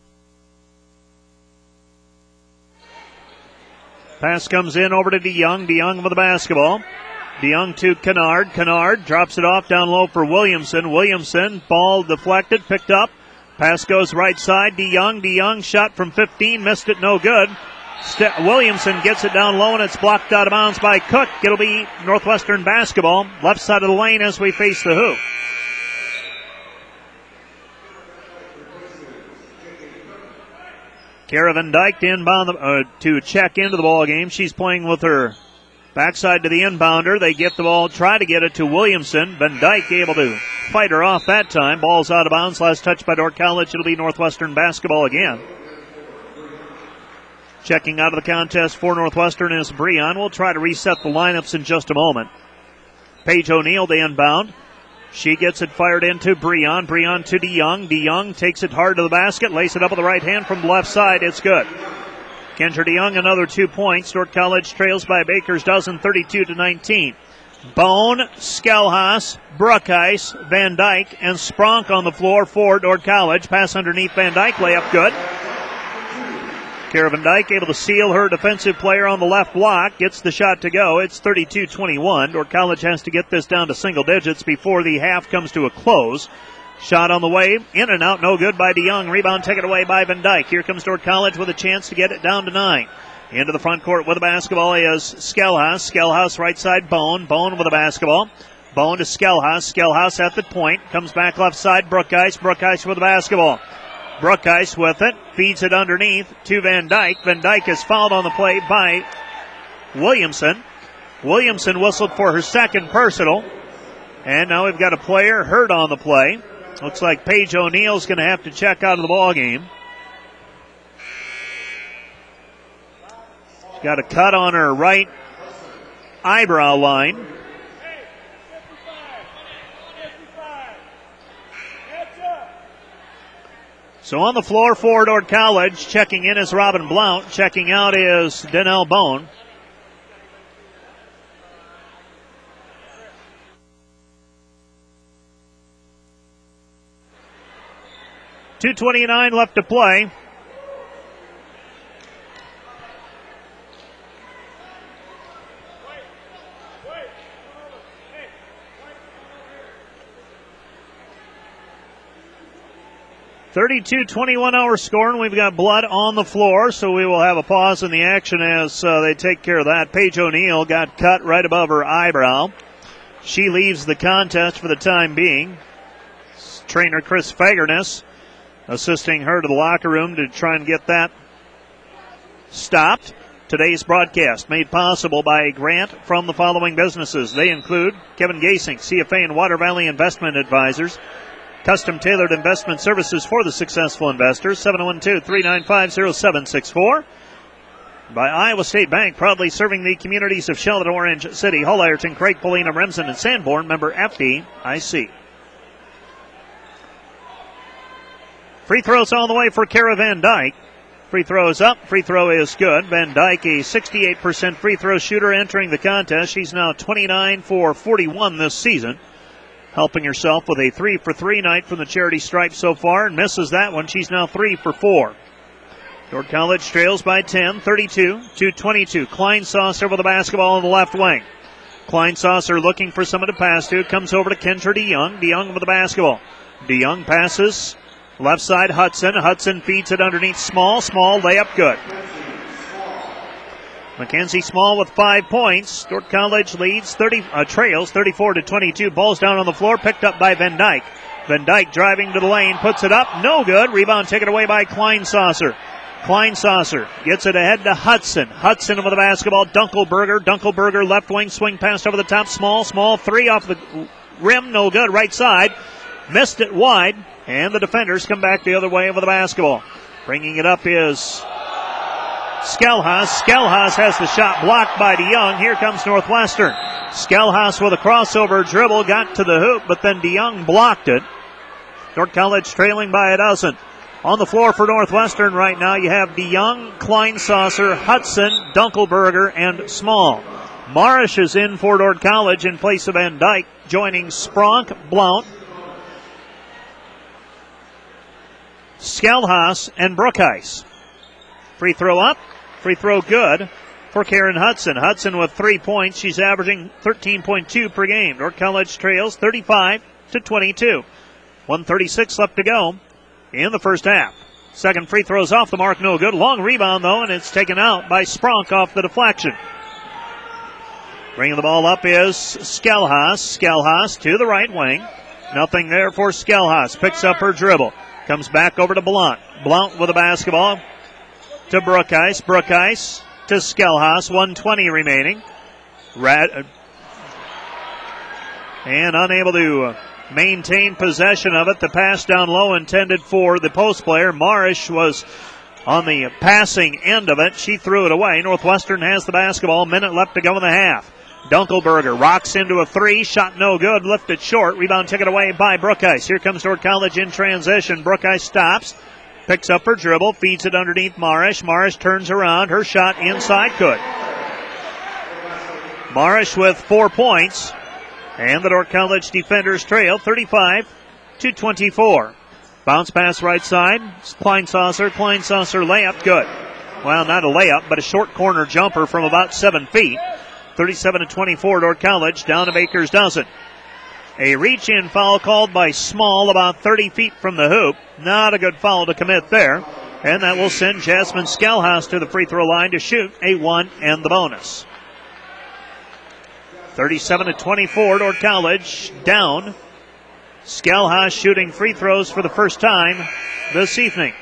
Pass comes in over to DeYoung. DeYoung with the basketball. DeYoung to Kennard. Kennard drops it off down low for Williamson. Williamson, ball deflected, picked up. Pass goes right side. DeYoung. DeYoung shot from fifteen, missed it, no good. St- Williamson gets it down low, and it's blocked out of bounds by Cook. It'll be Northwestern basketball. Left side of the lane as we face the hoop. Kara Van Dyke to inbound the, uh, to check into the ball game. She's playing with her backside to the inbounder. They get the ball, try to get it to Williamson. Van Dyke able to fight her off that time. Ball's out of bounds. Last touch by Dordt College. It'll be Northwestern basketball again. Checking out of the contest for Northwestern is Breon. We'll try to reset the lineups in just a moment. Paige O'Neill to inbound. She gets it fired into Breon. Breon to DeYoung. DeYoung takes it hard to the basket, lays it up with the right hand from the left side. It's good. Kendra DeYoung, another two points. Dordt College trails by a baker's dozen, thirty-two to nineteen. Bone, Skelhaus, Bruckice, Van Dyke, and Spronk on the floor for Dordt College. Pass underneath Van Dyke, layup good. Kara Van Dyke able to seal her defensive player on the left block. Gets the shot to go. It's thirty-two twenty-one. Dordt College has to get this down to single digits before the half comes to a close. Shot on the way. In and out. No good by DeYoung. Rebound taken away by Van Dyke. Here comes Dordt College with a chance to get it down to nine. Into the front court with the basketball is Skelhaus. Skelhaus right side. Bone. Bone with the basketball. Bone to Skelhaus. Skelhaus at the point. Comes back left side. Bruckice. Bruckice with the basketball. Bruckice with it, feeds it underneath to Van Dyke. Van Dyke is fouled on the play by Williamson. Williamson whistled for her second personal. And now we've got a player hurt on the play. Looks like Paige O'Neill's going to have to check out of the ball game. She's got a cut on her right eyebrow line. So on the floor for Dordt College, checking in is Robin Blount. Checking out is Danelle Bone. two twenty-nine left to play. thirty-two twenty-one our score, and we've got blood on the floor, so we will have a pause in the action as uh, they take care of that. Paige O'Neill got cut right above her eyebrow. She leaves the contest for the time being. Trainer Chris Fagerness assisting her to the locker room to try and get that stopped. Today's broadcast made possible by a grant from the following businesses. They include Kevin Gasing, C F A and Water Valley Investment Advisors. Custom-tailored investment services for the successful investors, seven one two, three nine five, zero seven six four. By Iowa State Bank, proudly serving the communities of Sheldon, Orange City, Hull, Ireton, Craig, Polina, Remsen, and Sanborn, member F D I C. Free throws on the way for Kara Van Dyke. Free throw is up. Free throw is good. Van Dyke, a sixty-eight percent free throw shooter entering the contest. She's now twenty-nine for forty-one this season. Helping herself with a three for three night from the charity stripe so far, and misses that one. She's now three for four. Dordt College trails by ten, thirty-two to twenty-two. Kleinsasser with the basketball in the left wing. Kleinsasser looking for someone to pass to. Comes over to Kendra DeYoung. DeYoung with the basketball. DeYoung passes. Left side Hudson. Hudson feeds it underneath Small. Small layup good. Mackenzie Small with five points. Dordt College leads thirty, uh, trails thirty-four to twenty-two. Ball's down on the floor, picked up by Van Dyke. Van Dyke driving to the lane, puts it up, no good. Rebound taken away by Kleinsasser. Kleinsasser gets it ahead to Hudson. Hudson with the basketball. Dunkelberger. Dunkelberger left wing swing pass over the top. Small, Small three off the rim, no good. Right side, missed it wide, and the defenders come back the other way with the basketball. Bringing it up is Skelhaus. Skelhaus has the shot blocked by DeYoung. Here comes Northwestern. Skelhaus with a crossover dribble, got to the hoop, but then DeYoung blocked it. Dordt College trailing by a dozen. On the floor for Northwestern right now, you have DeYoung, Kleinsasser, Hudson, Dunkelberger, and Small. Marish is in for Dordt College in place of Van Dyke, joining Spronk, Blount, Skelhaus and Brookhuis. Free throw up, free throw good for Karen Hudson. Hudson with three points. She's averaging thirteen point two per game. Dordt College trails thirty-five to twenty-two. one thirty-six left to go in the first half. Second free throw's off the mark, no good. Long rebound, though, and it's taken out by Spronk off the deflection. Bringing the ball up is Skelhaus. Skelhaus to the right wing. Nothing there for Skelhaus. Picks up her dribble. Comes back over to Blount. Blount with the basketball to Brookhuis. Brookhuis to Skelhaus. one twenty remaining. Rad- and unable to maintain possession of it. The pass down low intended for the post player. Marish was on the passing end of it. She threw it away. Northwestern has the basketball. Minute left to go in the half. Dunkelberger rocks into a three. Shot no good. Lifted short. Rebound taken away by Brookhuis. Here comes Dordt College in transition. Brookhuis stops. Picks up her dribble. Feeds it underneath Marish. Marish turns around. Her shot inside good. Marish with four points. And the Dordt College defenders trail thirty-five to twenty-four. Bounce pass right side. Kleinsasser. Kleinsasser layup good. Well, not a layup, but a short corner jumper from about seven feet. thirty-seven to twenty-four, Dordt College down to Baker's dozen. A reach-in foul called by Small about thirty feet from the hoop. Not a good foul to commit there. And that will send Jasmine Skelhaus to the free throw line to shoot a one and the bonus. thirty-seven to twenty-four, Dordt College down. Skelhaus shooting free throws for the first time this evening.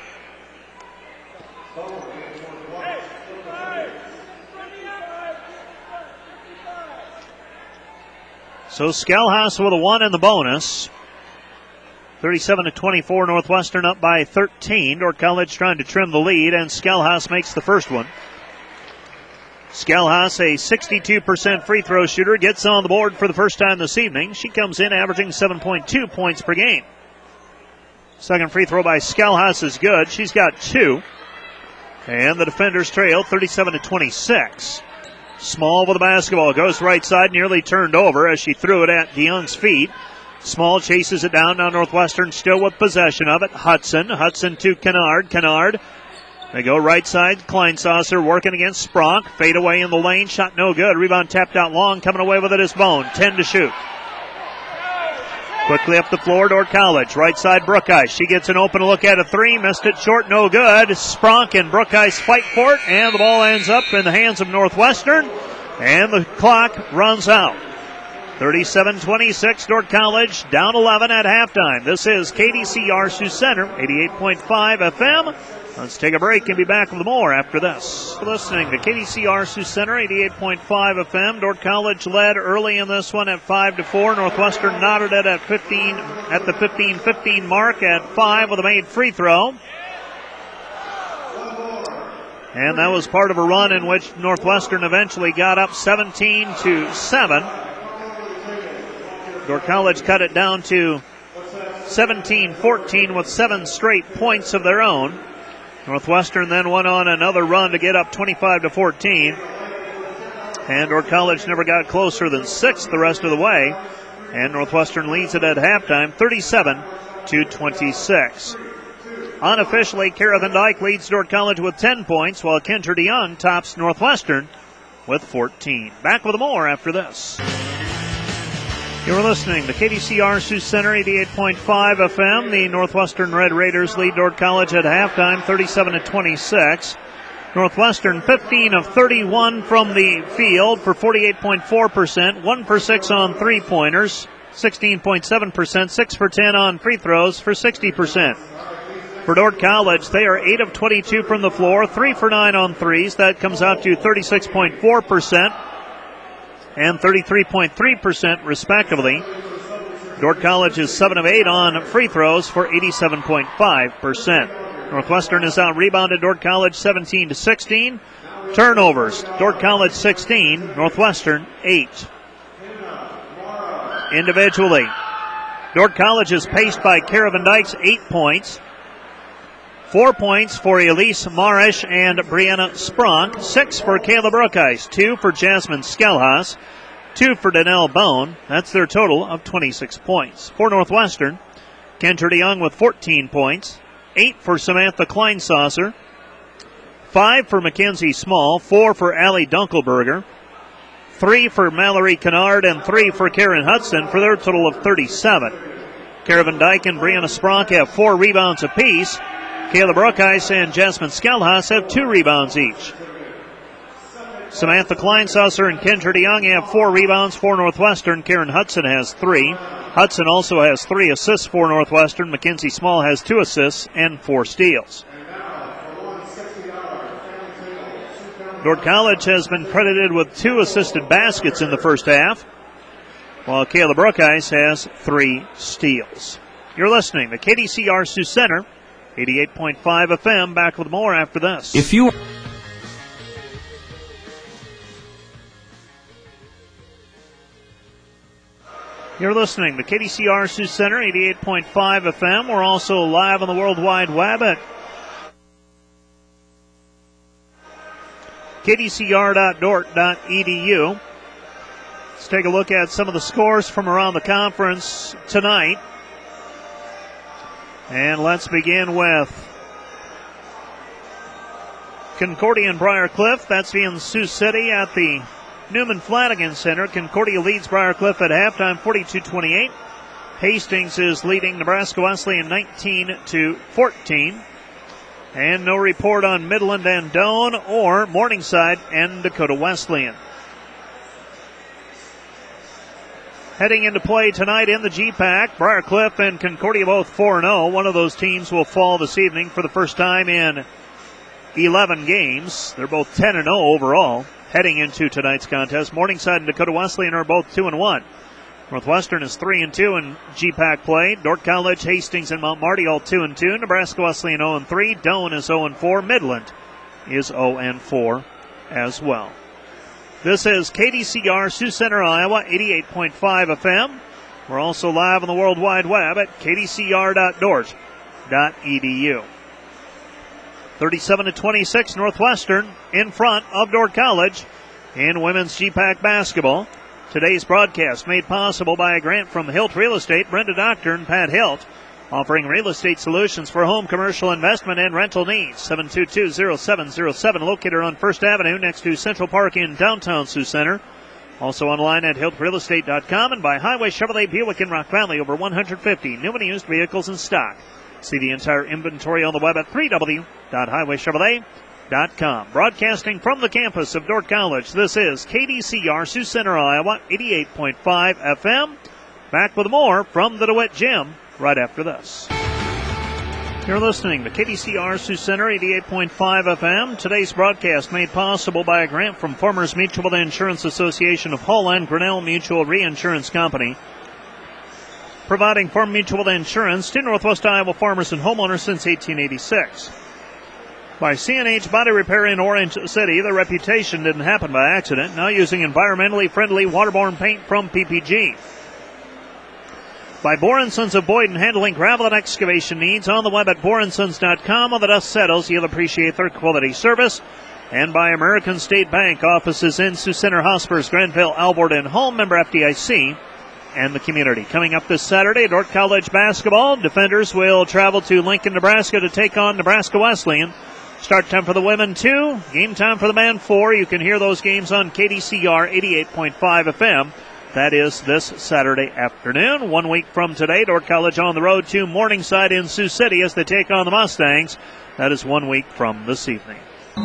So Skelhaus with a one in the bonus. thirty-seven to twenty-four, Northwestern up by thirteen. Dordt College trying to trim the lead, and Skelhaus makes the first one. Skelhaus, a sixty-two percent free throw shooter, gets on the board for the first time this evening. She comes in averaging seven point two points per game. Second free throw by Skelhaus is good. She's got two. And the defenders trail thirty-seven to twenty-six. Small with the basketball. Goes right side, nearly turned over as she threw it at DeYoung's feet. Small chases it down. Now Northwestern still with possession of it. Hudson. Hudson to Kennard. Kennard. They go right side. Kleinsasser working against Spronk. Fade away in the lane. Shot no good. Rebound tapped out long. Coming away with it is Bone. ten to shoot. Quickly up the floor, Dordt College. Right side, Brookhuis. She gets an open look at a three. Missed it short. No good. Spronk and Brookhuis fight for it. And the ball ends up in the hands of Northwestern. And the clock runs out. thirty-seven twenty-six, Dordt College down eleven at halftime. This is K D C R Sioux Center, eighty-eight point five F M. Let's take a break and be back with more after this. You're listening to K D C R Sioux Center, eighty-eight point five F M. Dordt College led early in this one at five to four. Northwestern knotted it at fifteen at the fifteen fifteen mark at five with a made free throw. And that was part of a run in which Northwestern eventually got up seventeen to seven. Dordt College cut it down to seventeen fourteen with seven straight points of their own. Northwestern then went on another run to get up twenty-five to fourteen. And Dordt College never got closer than six the rest of the way. And Northwestern leads it at halftime, thirty-seven to twenty-six. Unofficially, Kara Van Dyke leads Dordt College with ten points, while Kendra DeYoung tops Northwestern with fourteen. Back with more after this. You're listening to K D C R Sioux Center, eighty-eight point five F M. The Northwestern Red Raiders lead Dordt College at halftime, thirty-seven to twenty-six. Northwestern fifteen of thirty-one from the field for forty-eight point four percent, one for six on three-pointers, sixteen point seven percent, six for ten on free throws for sixty percent. For Dordt College, they are eight of twenty-two from the floor, three for nine on threes. That comes out to thirty-six point four percent. And thirty-three point three percent respectively. Dordt College is seven of eight on free throws for eighty-seven point five percent. Northwestern is out rebounded Dordt College seventeen to sixteen. Turnovers, Dordt College sixteen, Northwestern eight. Individually, Dordt College is paced by Kara Van Dyke's eight points. Four points for Elise Marish and Brianna Spronk. Six for Kayla Brookhuis. Two for Jasmine Skelhaus. Two for Danelle Bone. That's their total of twenty-six points. For Northwestern, Kendra DeYoung with fourteen points. eight for Samantha Kleinsasser, five for Mackenzie Small, four for Allie Dunkelberger, three for Mallory Kennard, and three for Karen Hudson for their total of thirty-seven. Kara Van Dyke and Brianna Spronk have four rebounds apiece. Kayla Brookhuis and Jasmine Skelhaus have two rebounds each. Samantha Kleinsasser and Kendra DeYoung have four rebounds for Northwestern. Karen Hudson has three. Hudson also has three assists for Northwestern. Mackenzie Small has two assists and four steals. Dordt College has been credited with two assisted baskets in the first half, while Kayla Brookhuis has three steals. You're listening to K D C R Sioux Center, eighty-eight point five F M. Back with more after this. If you You're listening to K D C R Sioux Center, eighty-eight point five F M. We're also live on the World Wide Web at K D C R dot dort dot E D U. Let's take a look at some of the scores from around the conference tonight. And let's begin with Concordia and Briar Cliff. That's in Sioux City at the Newman Flanagan Center. Concordia leads Briar Cliff at halftime, forty-two twenty-eight. Hastings is leading Nebraska Wesleyan nineteen to fourteen. And no report on Midland and Doane or Morningside and Dakota Wesleyan. Heading into play tonight in the G PAC, Briar Cliff and Concordia both four and oh. One of those teams will fall this evening for the first time in eleven games. They're both ten and oh overall heading into tonight's contest. Morningside and Dakota Wesleyan are both two and one. Northwestern is three and two in G PAC play. Dordt College, Hastings, and Mount Marty all two and two. Nebraska Wesleyan oh and three. Doane is oh and four. Midland is oh and four as well. This is K D C R Sioux Center, Iowa, eighty-eight point five F M. We're also live on the World Wide Web at K D C R dot dort dot E D U. thirty-seven to twenty-six, Northwestern in front of Dordt College in women's G PAC basketball. Today's broadcast made possible by a grant from Hilt Real Estate, Brenda Doctor and Pat Hilt, offering real estate solutions for home, commercial, investment, and rental needs. seven two two, zero seven zero seven, located on First Avenue next to Central Park in downtown Sioux Center. Also online at hilt real estate dot com and by Highway Chevrolet Buick in Rock Valley. Over one hundred fifty new and used vehicles in stock. See the entire inventory on the web at w w w dot highway chevrolet dot com. Broadcasting from the campus of Dordt College, this is K D C R Sioux Center, Iowa, eighty-eight point five F M. Back with more from the DeWitt Gym right after this. You're listening to K D C R Sioux Center, eighty-eight point five F M. Today's broadcast made possible by a grant from Farmers Mutual Insurance Association of Hull and Grinnell Mutual Reinsurance Company, providing farm mutual insurance to Northwest Iowa farmers and homeowners since eighteen eighty-six. By C and H Body Repair in Orange City, the reputation didn't happen by accident, now using environmentally friendly waterborne paint from P P G. By Boren Sons of Boyden, handling gravel and excavation needs on the web at boren sons dot com. When the dust settles, you'll appreciate their quality service. And by American State Bank, offices in Sioux Center, Hospers, Granville, Alvord, and Home, member F D I C, and the community. Coming up this Saturday, Dordt College basketball. Defenders will travel to Lincoln, Nebraska to take on Nebraska Wesleyan. Start time for the women, two. Game time for the men, four. You can hear those games on K D C R eighty-eight point five F M. That is this Saturday afternoon. One week from today, Dordt College on the road to Morningside in Sioux City as they take on the Mustangs. That is one week from this evening.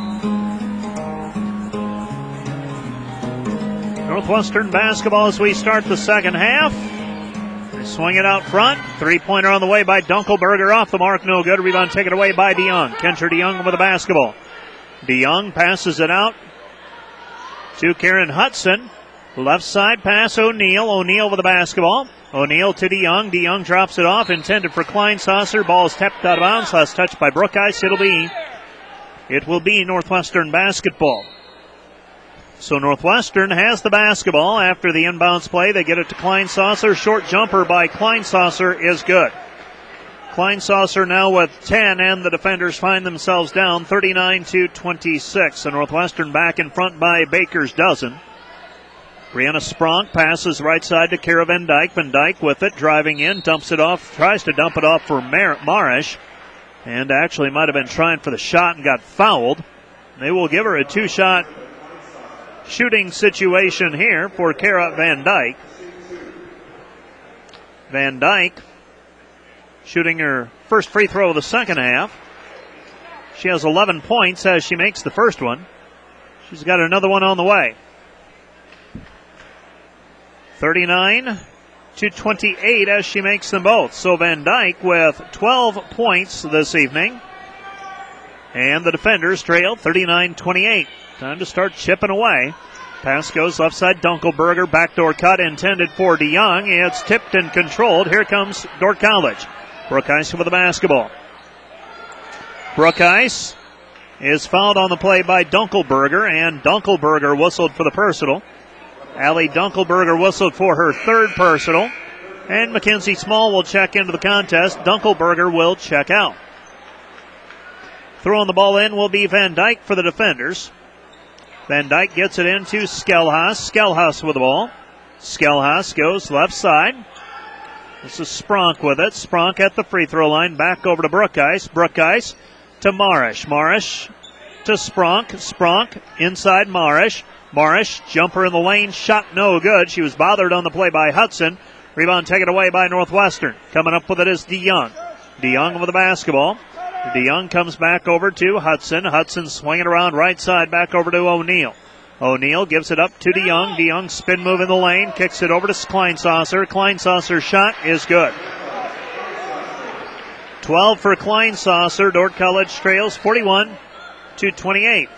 Northwestern basketball as we start the second half. They swing it out front. Three-pointer on the way by Dunkelberger. Off the mark, no good. Rebound taken away by DeYoung. Kendra DeYoung with the basketball. DeYoung passes it out to Karen Hudson. Left side pass, O'Neal. O'Neal with the basketball. O'Neal to DeYoung. DeYoung drops it off, intended for Kleinsasser. Ball is tapped out of bounds. Last touch by Brookhuis. It'll be, it will be Northwestern basketball. So Northwestern has the basketball after the inbounds play. They get it to Kleinsasser. Short jumper by Kleinsasser is good. Kleinsasser now with ten, and the defenders find themselves down thirty-nine to twenty-six. So Northwestern back in front by Baker's dozen. Brianna Spronk passes right side to Kara Van Dyke. Van Dyke with it, driving in, dumps it off, tries to dump it off for Mar- Marish. and actually might have been trying for the shot and got fouled. They will give her a two-shot shooting situation here for Kara Van Dyke. Van Dyke shooting her first free throw of the second half. She has eleven points as she makes the first one. She's got another one on the way. thirty-nine to twenty-eight as she makes them both. So Van Dyke with twelve points this evening. And the defenders trail thirty-nine twenty-eight. Time to start chipping away. Pass goes left side. Dunkelberger. Backdoor cut intended for DeYoung. It's tipped and controlled. Here comes Dordt College. Brookice with the basketball. Brookice is fouled on the play by Dunkelberger, and Dunkelberger whistled for the personal. Allie Dunkelberger whistled for her third personal. And Mackenzie Small will check into the contest. Dunkelberger will check out. Throwing the ball in will be Van Dyke for the defenders. Van Dyke gets it into Skelhaus. Skelhaus with the ball. Skelhaus goes left side. This is Spronk with it. Spronk at the free throw line. Back over to Brookice. Brookice to Marish. Marish to Spronk. Spronk inside Marish. Marish, jumper in the lane. Shot no good. She was bothered on the play by Hudson. Rebound taken away by Northwestern. Coming up with it is DeYoung. DeYoung with the basketball. DeYoung comes back over to Hudson. Hudson swinging around right side back over to O'Neal. O'Neal gives it up to DeYoung. DeYoung spin move in the lane. Kicks it over to Kleinsasser. Kleinsasser's shot is good. twelve for Kleinsasser. Dordt College trails forty-one to twenty-eight.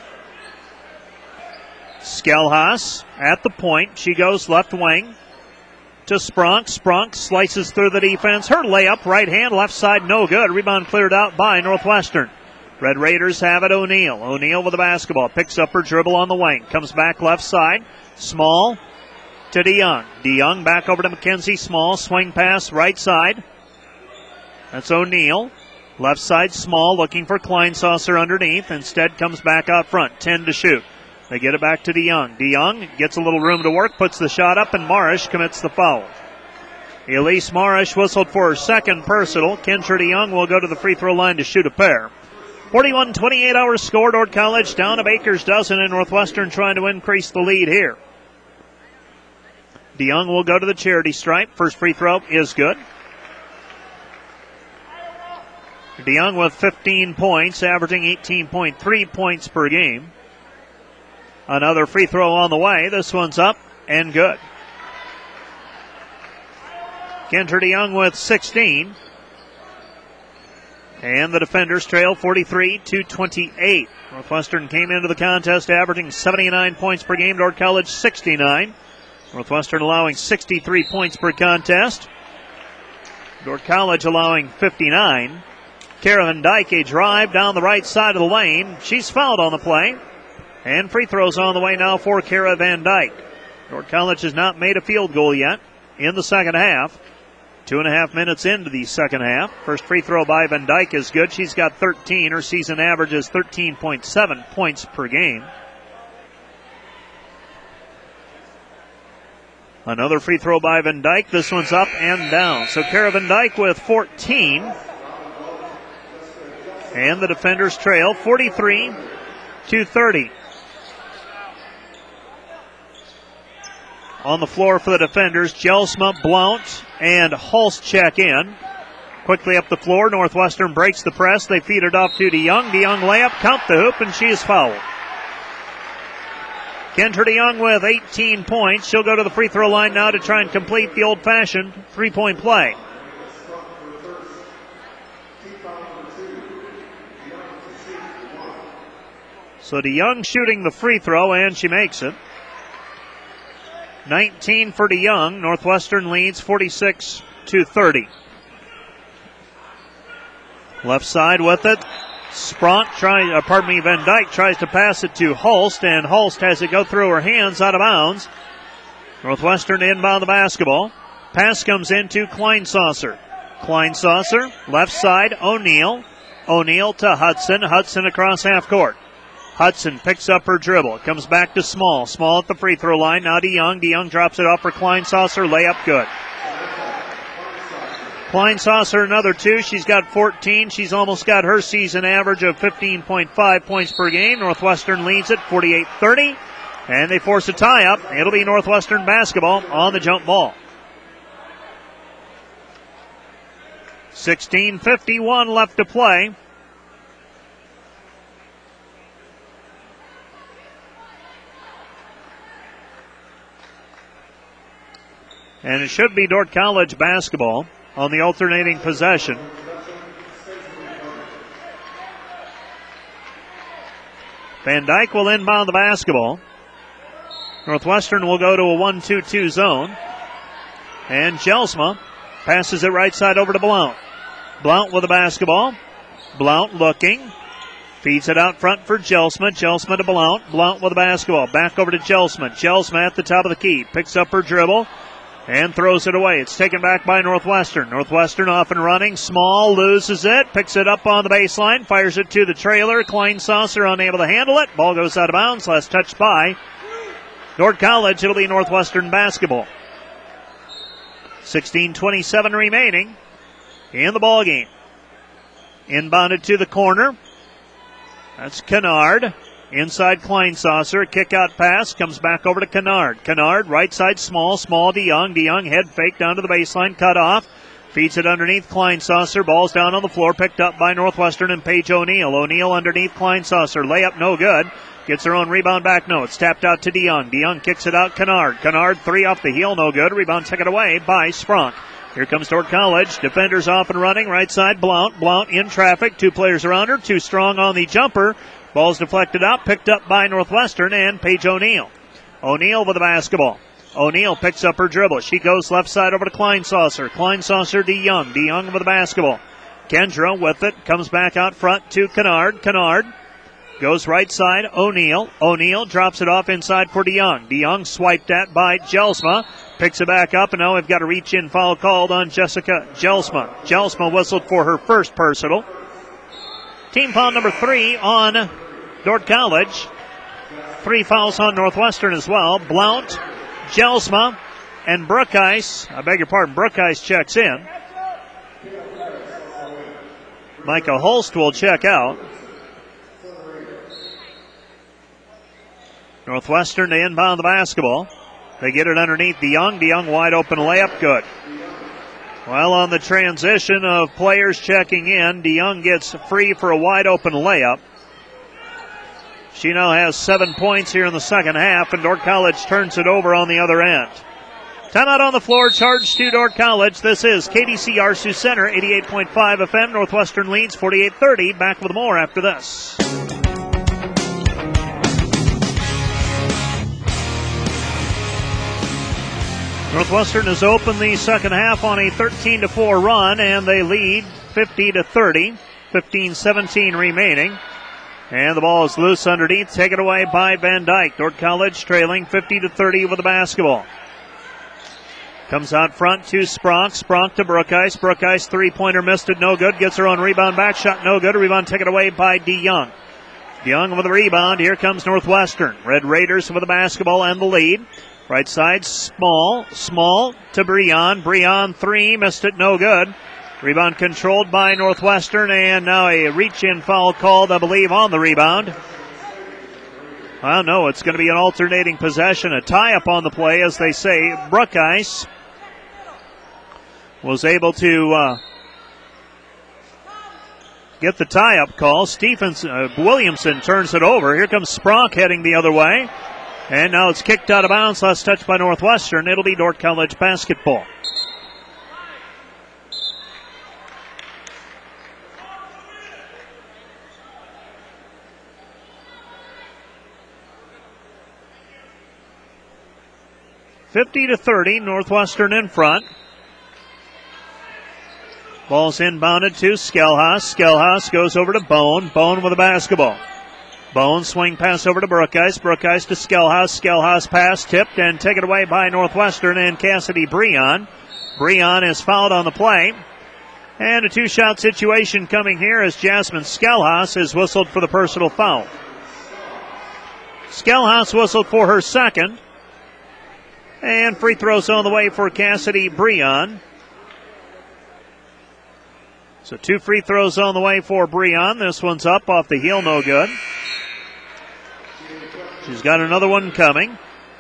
Skelhaus at the point. She goes left wing to Spronk. Spronk slices through the defense. Her layup, right hand, left side, no good. Rebound cleared out by Northwestern. Red Raiders have it. O'Neal. O'Neal with the basketball. Picks up her dribble on the wing. Comes back left side. Small to DeYoung. DeYoung back over to Mackenzie Small. Swing pass right side. That's O'Neal. Left side Small looking for Kleinsasser underneath. Instead comes back out front. ten to shoot. They get it back to DeYoung. DeYoung gets a little room to work. Puts the shot up and Marish commits the foul. Elise Marish whistled for her second personal. Kendra DeYoung will go to the free throw line to shoot a pair. forty-one twenty-eight our score. Dordt College down a baker's dozen, and Northwestern trying to increase the lead here. DeYoung will go to the charity stripe. First free throw is good. DeYoung with fifteen points, averaging eighteen point three points per game. Another free throw on the way. This one's up and good. Kendra DeYoung with sixteen. And the defenders trail forty-three to twenty-eight. Northwestern came into the contest averaging seventy-nine points per game. Dordt College sixty-nine. Northwestern allowing sixty-three points per contest. Dordt College allowing fifty-nine. Kara Van Dyke, a drive down the right side of the lane. She's fouled on the play. And free throws on the way now for Kara Van Dyke. Dordt College has not made a field goal yet in the second half. Two and a half minutes into the second half. First free throw by Van Dyke is good. She's got thirteen. Her season average is thirteen point seven points per game. Another free throw by Van Dyke. This one's up and down. So Kara Van Dyke with fourteen. And the defenders trail forty-three to thirty. On the floor for the defenders, Jelsma, Blount, and Hulst check in. Quickly up the floor, Northwestern breaks the press. They feed it off to DeYoung. DeYoung layup, count the hoop, and she is fouled. Kendra DeYoung with eighteen points. She'll go to the free throw line now to try and complete the old-fashioned three-point play. So DeYoung shooting the free throw, and she makes it. nineteen for DeYoung. Northwestern leads forty-six to thirty. Left side with it. Spronk tries, uh, pardon me, Van Dyke tries to pass it to Hulst, and Hulst has it go through her hands out of bounds. Northwestern inbound the basketball. Pass comes into Kleinsasser. Kleinsasser, left side, O'Neal. O'Neal to Hudson. Hudson across half court. Hudson picks up her dribble. Comes back to Small. Small at the free throw line. Now DeYoung. DeYoung drops it off for Kleinsasser. Layup good. Kleinsasser another two. She's got fourteen. She's almost got her season average of fifteen point five points per game. Northwestern leads it forty-eight thirty. And they force a tie-up. It'll be Northwestern basketball on the jump ball. sixteen fifty-one left to play. And it should be Dordt College basketball on the alternating possession. Van Dyke will inbound the basketball. Northwestern will go to a one two two zone. And Jelsma passes it right side over to Blount. Blount with the basketball. Blount looking. Feeds it out front for Jelsma. Jelsma to Blount. Blount with the basketball. Back over to Jelsma. Jelsma at the top of the key. Picks up her dribble and throws it away. It's taken back by Northwestern. Northwestern off and running. Small loses it. Picks it up on the baseline. Fires it to the trailer. Kleinsasser unable to handle it. Ball goes out of bounds. Last touched by Dordt College. It'll be Northwestern basketball. sixteen twenty-seven remaining in the ball game. Inbounded to the corner. That's Kennard. Inside Kleinsasser. Kick out pass. Comes back over to Kennard. Kennard, right side small. Small DeYoung. DeYoung head fake down to the baseline. Cut off. Feeds it underneath Kleinsasser. Ball's down on the floor. Picked up by Northwestern and Paige O'Neill. O'Neill underneath Kleinsasser. Layup no good. Gets her own rebound back. No, it's tapped out to DeYoung. DeYoung kicks it out. Kennard. Kennard three off the heel. No good. Rebound taken away by Spronk. Here comes Dordt College. Defenders off and running. Right side Blount. Blount in traffic. Two players around her. Too strong on the jumper. Ball's deflected out. Picked up by Northwestern and Paige O'Neill. O'Neill with the basketball. O'Neill picks up her dribble. She goes left side over to Kleinsasser. Kleinsasser DeYoung. DeYoung with the basketball. Kendra with it. Comes back out front to Kennard. Kennard goes right side. O'Neill. O'Neill drops it off inside for DeYoung. DeYoung swiped at by Jelsma. Picks it back up, and now we've got a reach-in foul called on Jessica Jelsma. Jelsma whistled for her first personal. Team foul number three on Dordt College. Three fouls on Northwestern as well. Blount, Jelsma, and Brookice. I beg your pardon, Brookice checks in. Micah Holst will check out. Northwestern to inbound the basketball. They get it underneath DeYoung. DeYoung wide open layup, good. Well, on the transition of players checking in, DeYoung gets free for a wide open layup. She now has seven points here in the second half, and Dordt College turns it over on the other end. Timeout on the floor, charged to Dordt College. This is K D C R Sioux Center, eighty-eight point five F M. Northwestern leads forty-eight thirty. Back with more after this. Northwestern has opened the second half on a thirteen to four run, and they lead fifty to thirty. fifteen seventeen remaining. And the ball is loose underneath, taken away by Van Dyke. Dordt College trailing fifty to thirty with the basketball. Comes out front to Spronk. Spronk to Brookice. Brookice three-pointer missed it, no good. Gets her own rebound back, shot no good. Rebound taken away by DeYoung. DeYoung with the rebound. Here comes Northwestern. Red Raiders with the basketball and the lead. Right side, Small. Small to Breon. Breon three, missed it, no good. Rebound controlled by Northwestern, and now a reach-in foul called, I believe, on the rebound. Well, no, it's going to be an alternating possession, a tie-up on the play, as they say. Brookice was able to uh, get the tie-up call. Stephens, uh, Williamson turns it over. Here comes Spronk heading the other way. And now it's kicked out of bounds. Last touch by Northwestern. It'll be Dordt College basketball. fifty to thirty, Northwestern in front. Ball's inbounded to Skelhaus. Skelhaus goes over to Bone. Bone with the basketball. Bone swing pass over to Brookice. Brookice to Skelhaus. Skelhaus pass tipped and taken away by Northwestern and Cassidy Breon. Breon is fouled on the play. And a two-shot situation coming here as Jasmine Skelhaus is whistled for the personal foul. Skelhaus whistled for her second. And free throws on the way for Cassidy Breon. So two free throws on the way for Breon. This one's up off the heel, no good. She's got another one coming.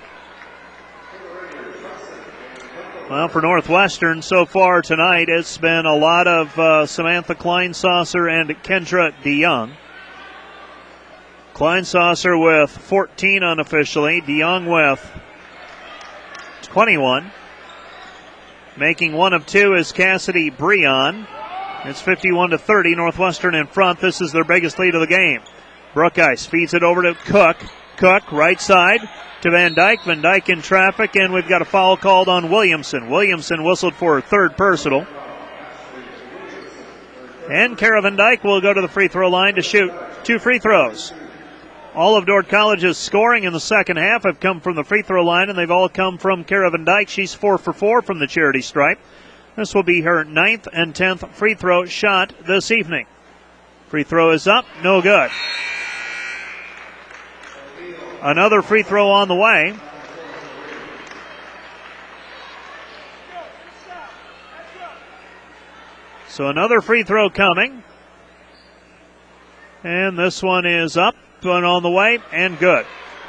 Well, for Northwestern so far tonight, it's been a lot of uh, Samantha Kleinsasser and Kendra DeYoung. Kleinsasser with fourteen unofficially, DeYoung with twenty-one. Making one of two is Cassidy Breon. It's fifty-one to thirty, Northwestern in front. This is their biggest lead of the game. Brookice feeds it over to Cook. Cook, right side to Van Dyke. Van Dyke in traffic, and we've got a foul called on Williamson. Williamson whistled for her third personal. And Kara Van Dyke will go to the free throw line to shoot two free throws. All of Dordt College's scoring in the second half have come from the free throw line, and they've all come from Kara Van Dyke. She's four for four from the charity stripe. This will be her ninth and tenth free throw shot this evening. Free throw is up, no good. Another free throw on the way. So another free throw coming. And this one is up, one on the way, and good.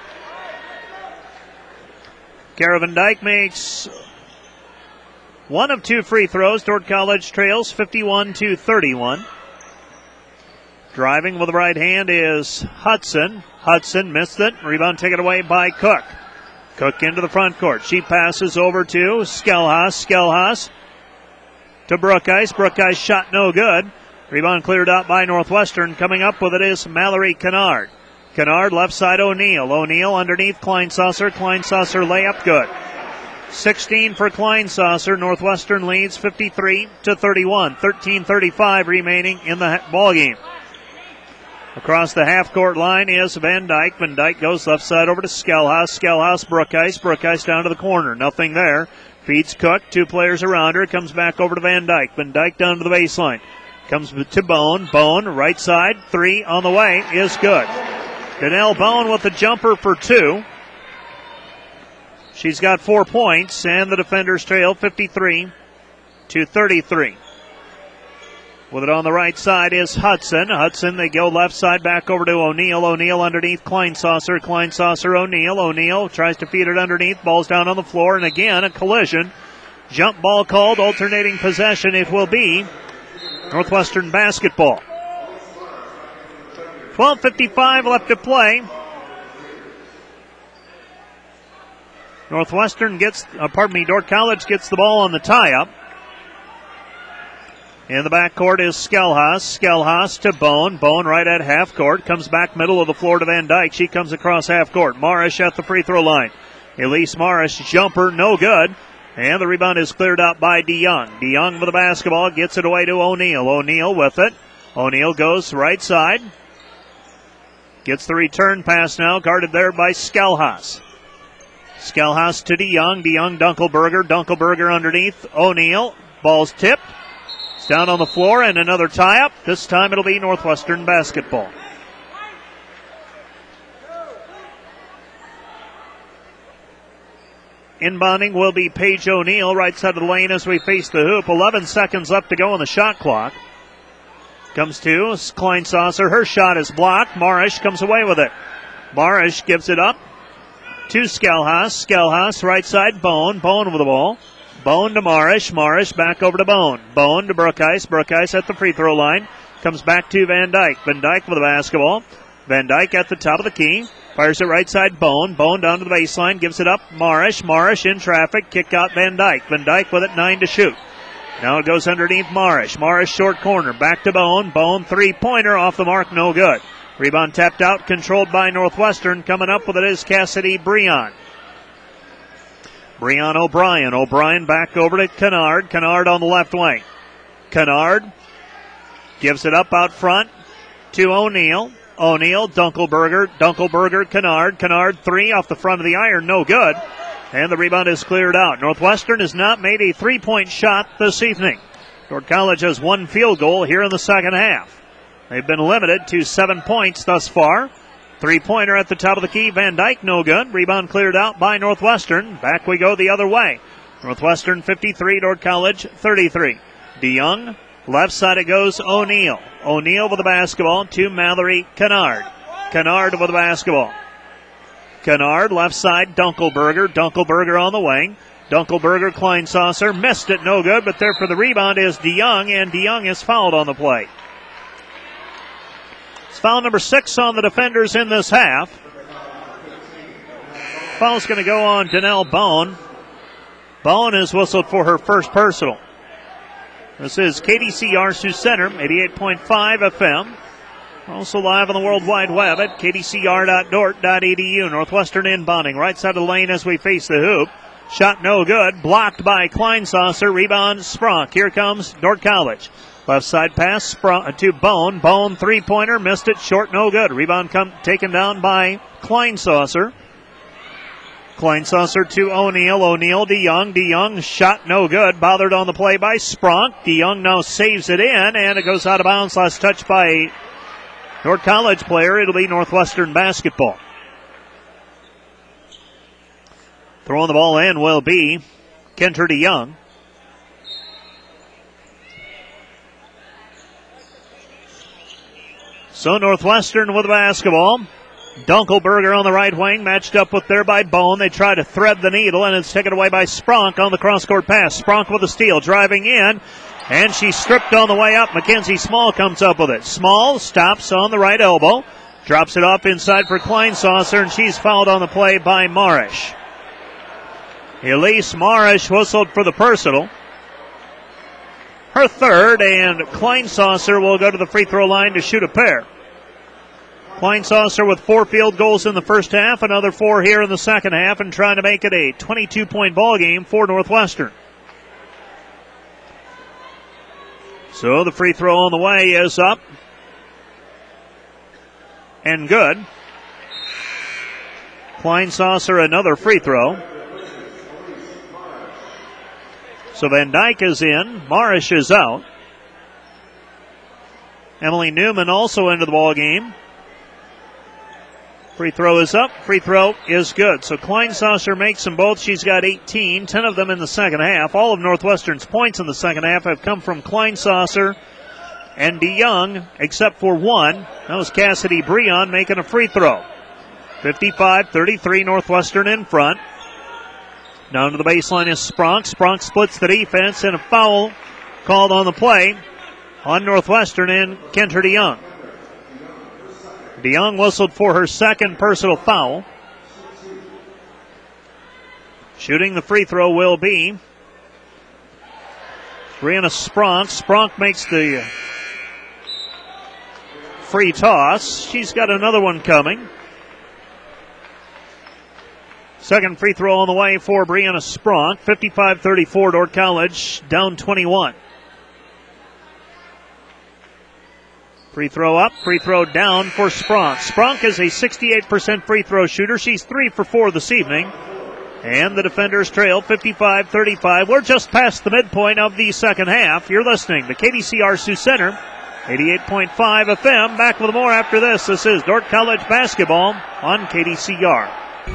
Kara Van Dyke makes one of two free throws. Dordt College trails fifty-one to thirty-one. Driving with the right hand is Hudson. Hudson missed it. Rebound taken away by Cook. Cook into the front court. She passes over to Skelhaus. Skelhaus to Brookice. Brookice shot no good. Rebound cleared out by Northwestern. Coming up with it is Mallory Kennard. Kennard left side O'Neal. O'Neal underneath Kleinsasser. Kleinsasser layup good. sixteen for Kleinsasser. Northwestern leads fifty-three to thirty-one. thirteen thirty-five remaining in the ball game. Across the half-court line is Van Dyke. Van Dyke goes left side over to Skelhaus. Skelhaus, Brookice. Brookice down to the corner. Nothing there. Feeds Cook. Two players around her. Comes back over to Van Dyke. Van Dyke down to the baseline. Comes to Bone. Bone, right side. Three on the way is good. Danelle Bone with the jumper for two. She's got four points, and the defenders trail fifty-three to thirty-three. With it on the right side is Hudson. Hudson, they go left side back over to O'Neal. O'Neal underneath Kleinsasser. Kleinsasser, O'Neal. O'Neal tries to feed it underneath. Ball's down on the floor, and again, a collision. Jump ball called, alternating possession. It will be Northwestern basketball. twelve fifty-five left to play. Northwestern gets, uh, pardon me, Dordt College gets the ball on the tie-up. In the backcourt is Skelhaus. Skelhaus to Bone. Bone right at half court. Comes back middle of the floor to Van Dyke. She comes across half court. Marish at the free throw line. Elise Marish, jumper, no good. And the rebound is cleared out by DeYoung. DeYoung with the basketball. Gets it away to O'Neal. O'Neal with it. O'Neal goes right side. Gets the return pass now. Guarded there by Skelhaus. Skelhaus to DeYoung. DeYoung, Dunkelberger. Dunkelberger underneath. O'Neal. Ball's tipped. It's down on the floor, and another tie-up. This time it'll be Northwestern basketball. Inbounding will be Paige O'Neal, right side of the lane as we face the hoop. eleven seconds left to go on the shot clock. Comes to Kleinsasser. Her shot is blocked. Marish comes away with it. Marish gives it up to Skelhaus. Skelhaus, right side, Bone. Bone with the ball. Bone to Marish. Marish back over to Bone. Bone to Brookice. Brookice at the free throw line. Comes back to Van Dyke. Van Dyke with the basketball. Van Dyke at the top of the key. Fires it right side, Bone. Bone down to the baseline. Gives it up. Marish. Marish in traffic. Kick out Van Dyke. Van Dyke with it, nine to shoot. Now it goes underneath Marish. Marish short corner. Back to Bone. Bone three-pointer off the mark. No good. Rebound tapped out. Controlled by Northwestern. Coming up with it is Cassidy Breon. Breon O'Brien. O'Brien back over to Kennard. Kennard on the left wing. Kennard gives it up out front to O'Neal. O'Neal, Dunkelberger. Dunkelberger, Kennard. Kennard three off the front of the iron. No good. And the rebound is cleared out. Northwestern has not made a three-point shot this evening. Dordt College has one field goal here in the second half. They've been limited to seven points thus far. Three-pointer at the top of the key. Van Dyke, no good. Rebound cleared out by Northwestern. Back we go the other way. Northwestern fifty-three, Dordt College thirty-three. DeYoung Left side it goes O'Neal. O'Neal with the basketball to Mallory Kennard. Kennard with the basketball. Kennard, left side, Dunkelberger. Dunkelberger on the wing. Dunkelberger, Kleinsasser, missed it, no good, but there for the rebound is DeYoung, and DeYoung is fouled on the play. It's foul number six on the defenders in this half. Foul's going to go on Danelle Bone. Bone is whistled for her first personal. This is K D C R Sioux Center, eighty-eight point five F M. Also live on the World Wide Web at k d c r dot dort dot e d u. Northwestern inbounding. Right side of the lane as we face the hoop. Shot no good. Blocked by Kleinsasser. Rebound Spronk. Here comes Dordt College. Left side pass Spronk to Bone. Bone three-pointer. Missed it. Short no good. Rebound come, taken down by Kleinsasser. Kleinsasser to O'Neal. O'Neal, DeYoung. DeYoung shot no good. Bothered on the play by Spronk. DeYoung now saves it in, and it goes out of bounds. Last touch by a Dordt College player. It'll be Northwestern basketball. Throwing the ball in will be Kenter DeYoung. So Northwestern with the basketball. Dunkelberger on the right wing, matched up with there by Bone. They try to thread the needle, and it's taken away by Spronk on the cross-court pass. Spronk with the steal, driving in, and she's stripped on the way up. Mackenzie Small comes up with it. Small stops on the right elbow, drops it off inside for Kleinsasser, and she's fouled on the play by Marish. Elise Marish whistled for the personal. Her third, and Kleinsasser will go to the free throw line to shoot a pair. Kleinsasser with four field goals in the first half, another four here in the second half, and trying to make it a twenty-two point ball game for Northwestern. So the free throw on the way is up and good. Kleinsasser another free throw. So Van Dyke is in. Marish is out. Emily Newman also into the ball game. Free throw is up. Free throw is good. So Kleinsasser makes them both. She's got eighteen, ten of them in the second half. All of Northwestern's points in the second half have come from Kleinsasser and DeYoung, except for one. That was Cassidy Breon making a free throw. fifty-five thirty-three, Northwestern in front. Down to the baseline is Spronk. Spronk splits the defense, and a foul called on the play on Northwestern and Kenter DeYoung. DeYoung whistled for her second personal foul. Shooting the free throw will be Brianna Spronk. Spronk makes the free toss. She's got another one coming. Second free throw on the way for Brianna Spronk. fifty-five thirty-four, Dordt College down twenty-one. Free throw up, free throw down for Spronk. Spronk is a sixty-eight percent free throw shooter. She's three for four this evening. And the defenders trail fifty-five thirty-five. We're just past the midpoint of the second half. You're listening to K D C R Sioux Center, eighty-eight point five F M. Back with more after this. This is Dordt College basketball on K D C R.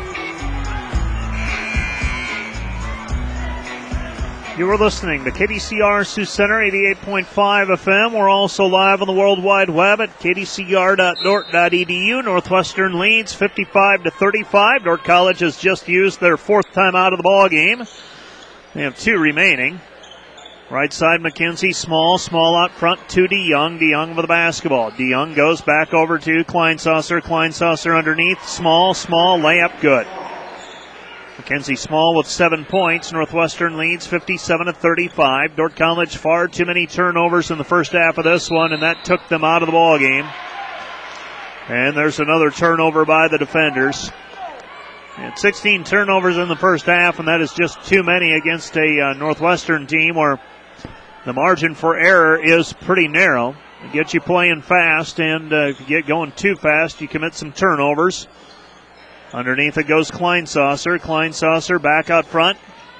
You are listening to K D C R Sioux Center, eighty-eight point five F M. We're also live on the World Wide Web at k d c r dot dort dot e d u. Northwestern leads fifty-five to thirty-five. Dordt College has just used their fourth time out of the ball game. They have two remaining. Right side, Mackenzie Small. Small out front to DeYoung. DeYoung with the basketball. DeYoung goes back over to Kleinsasser. Kleinsasser underneath. Small, Small, layup good. Mackenzie Small with seven points. Northwestern leads fifty-seven to thirty-five. Dordt College far too many turnovers in the first half of this one, and that took them out of the ball game. And there's another turnover by the defenders. And sixteen turnovers in the first half, and that is just too many against a uh, Northwestern team where the margin for error is pretty narrow. It gets you playing fast, and uh, if you get going too fast, you commit some turnovers. Underneath it goes Kleinsasser. Kleinsasser back out front.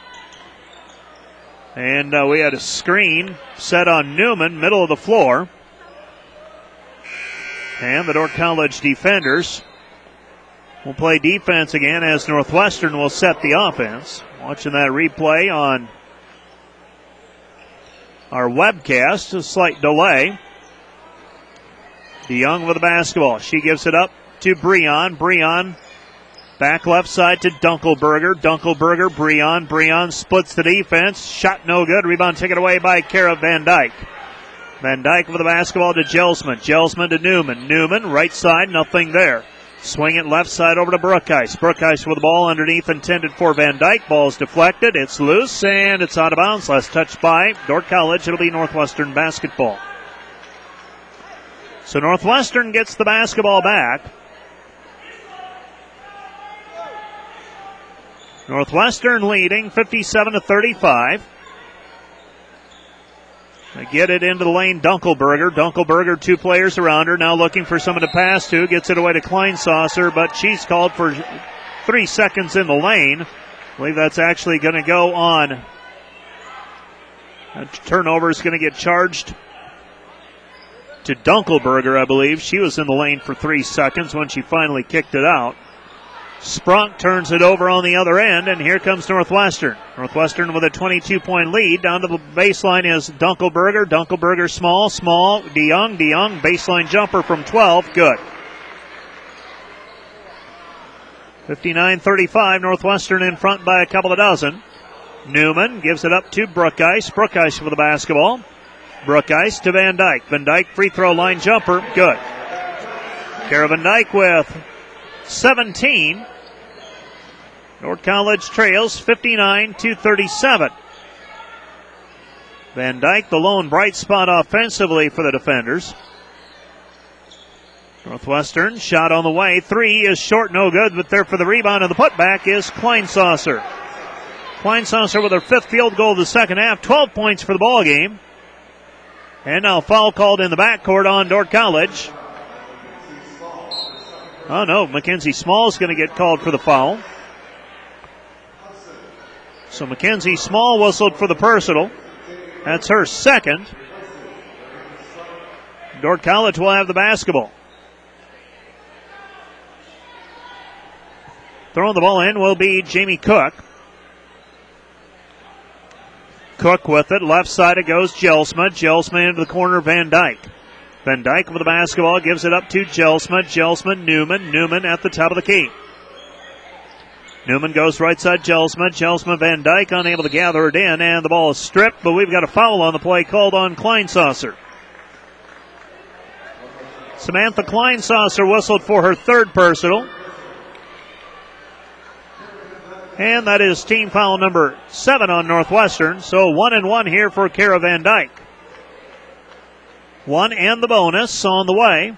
And uh, we had a screen set on Newman, middle of the floor. And the Dordt College defenders will play defense again as Northwestern will set the offense. Watching that replay on our webcast. A slight delay. DeYoung with the basketball. She gives it up to Breon. Breon back left side to Dunkelberger. Dunkelberger, Breon. Breon splits the defense. Shot no good. Rebound taken away by Kara Van Dyke. Van Dyke with the basketball to Gelsman. Gelsman to Newman. Newman, right side, nothing there. Swing it left side over to Brookhuis. Brookhuis with the ball underneath, intended for Van Dyke. Ball's deflected. It's loose, and it's out of bounds. Last touch by Dordt College. It'll be Northwestern basketball. So Northwestern gets the basketball back. Northwestern leading fifty-seven to thirty-five. They get it into the lane, Dunkelberger. Dunkelberger, two players around her, now looking for someone to pass to. Gets it away to Kleinsasser, but she's called for three seconds in the lane. I believe that's actually going to go on. That turnover is going to get charged to Dunkelberger, I believe. She was in the lane for three seconds when she finally kicked it out. Sprunk turns it over on the other end, and here comes Northwestern. Northwestern with a twenty-two point lead. Down to the baseline is Dunkelberger. Dunkelberger small, small. DeYoung, DeYoung, baseline jumper from twelve. Good. fifty-nine thirty-five, Northwestern in front by a couple of dozen. Newman gives it up to Brookhuis. Brookhuis with the basketball. Brookhuis to Van Dyke. Van Dyke free throw line jumper. Good. Kara Van Dyke with seventeen. Dordt College trails fifty-nine to thirty-seven. Van Dyke, the lone bright spot offensively for the defenders. Northwestern shot on the way. Three is short, no good, but there for the rebound, and the putback is Kleinsasser. Kleinsasser with her fifth field goal of the second half. twelve points for the ball game. And now foul called in the backcourt on Dordt College. Oh no, Mackenzie Small is going to get called for the foul. So Mackenzie Small whistled for the personal. That's her second. Dordt College will have the basketball. Throwing the ball in will be Jamie Cook. Cook with it. Left side it goes Gelsma. Gelsma into the corner, Van Dyke. Van Dyke with the basketball gives it up to Gelsma. Gelsma, Newman. Newman at the top of the key. Newman goes right side, Gelsma. Gelsma, Van Dyke unable to gather it in, and the ball is stripped, but we've got a foul on the play called on Kleinsasser. Samantha Kleinsasser whistled for her third personal. And that is team foul number seven on Northwestern. So one and one here for Kara Van Dyke. One and the bonus on the way.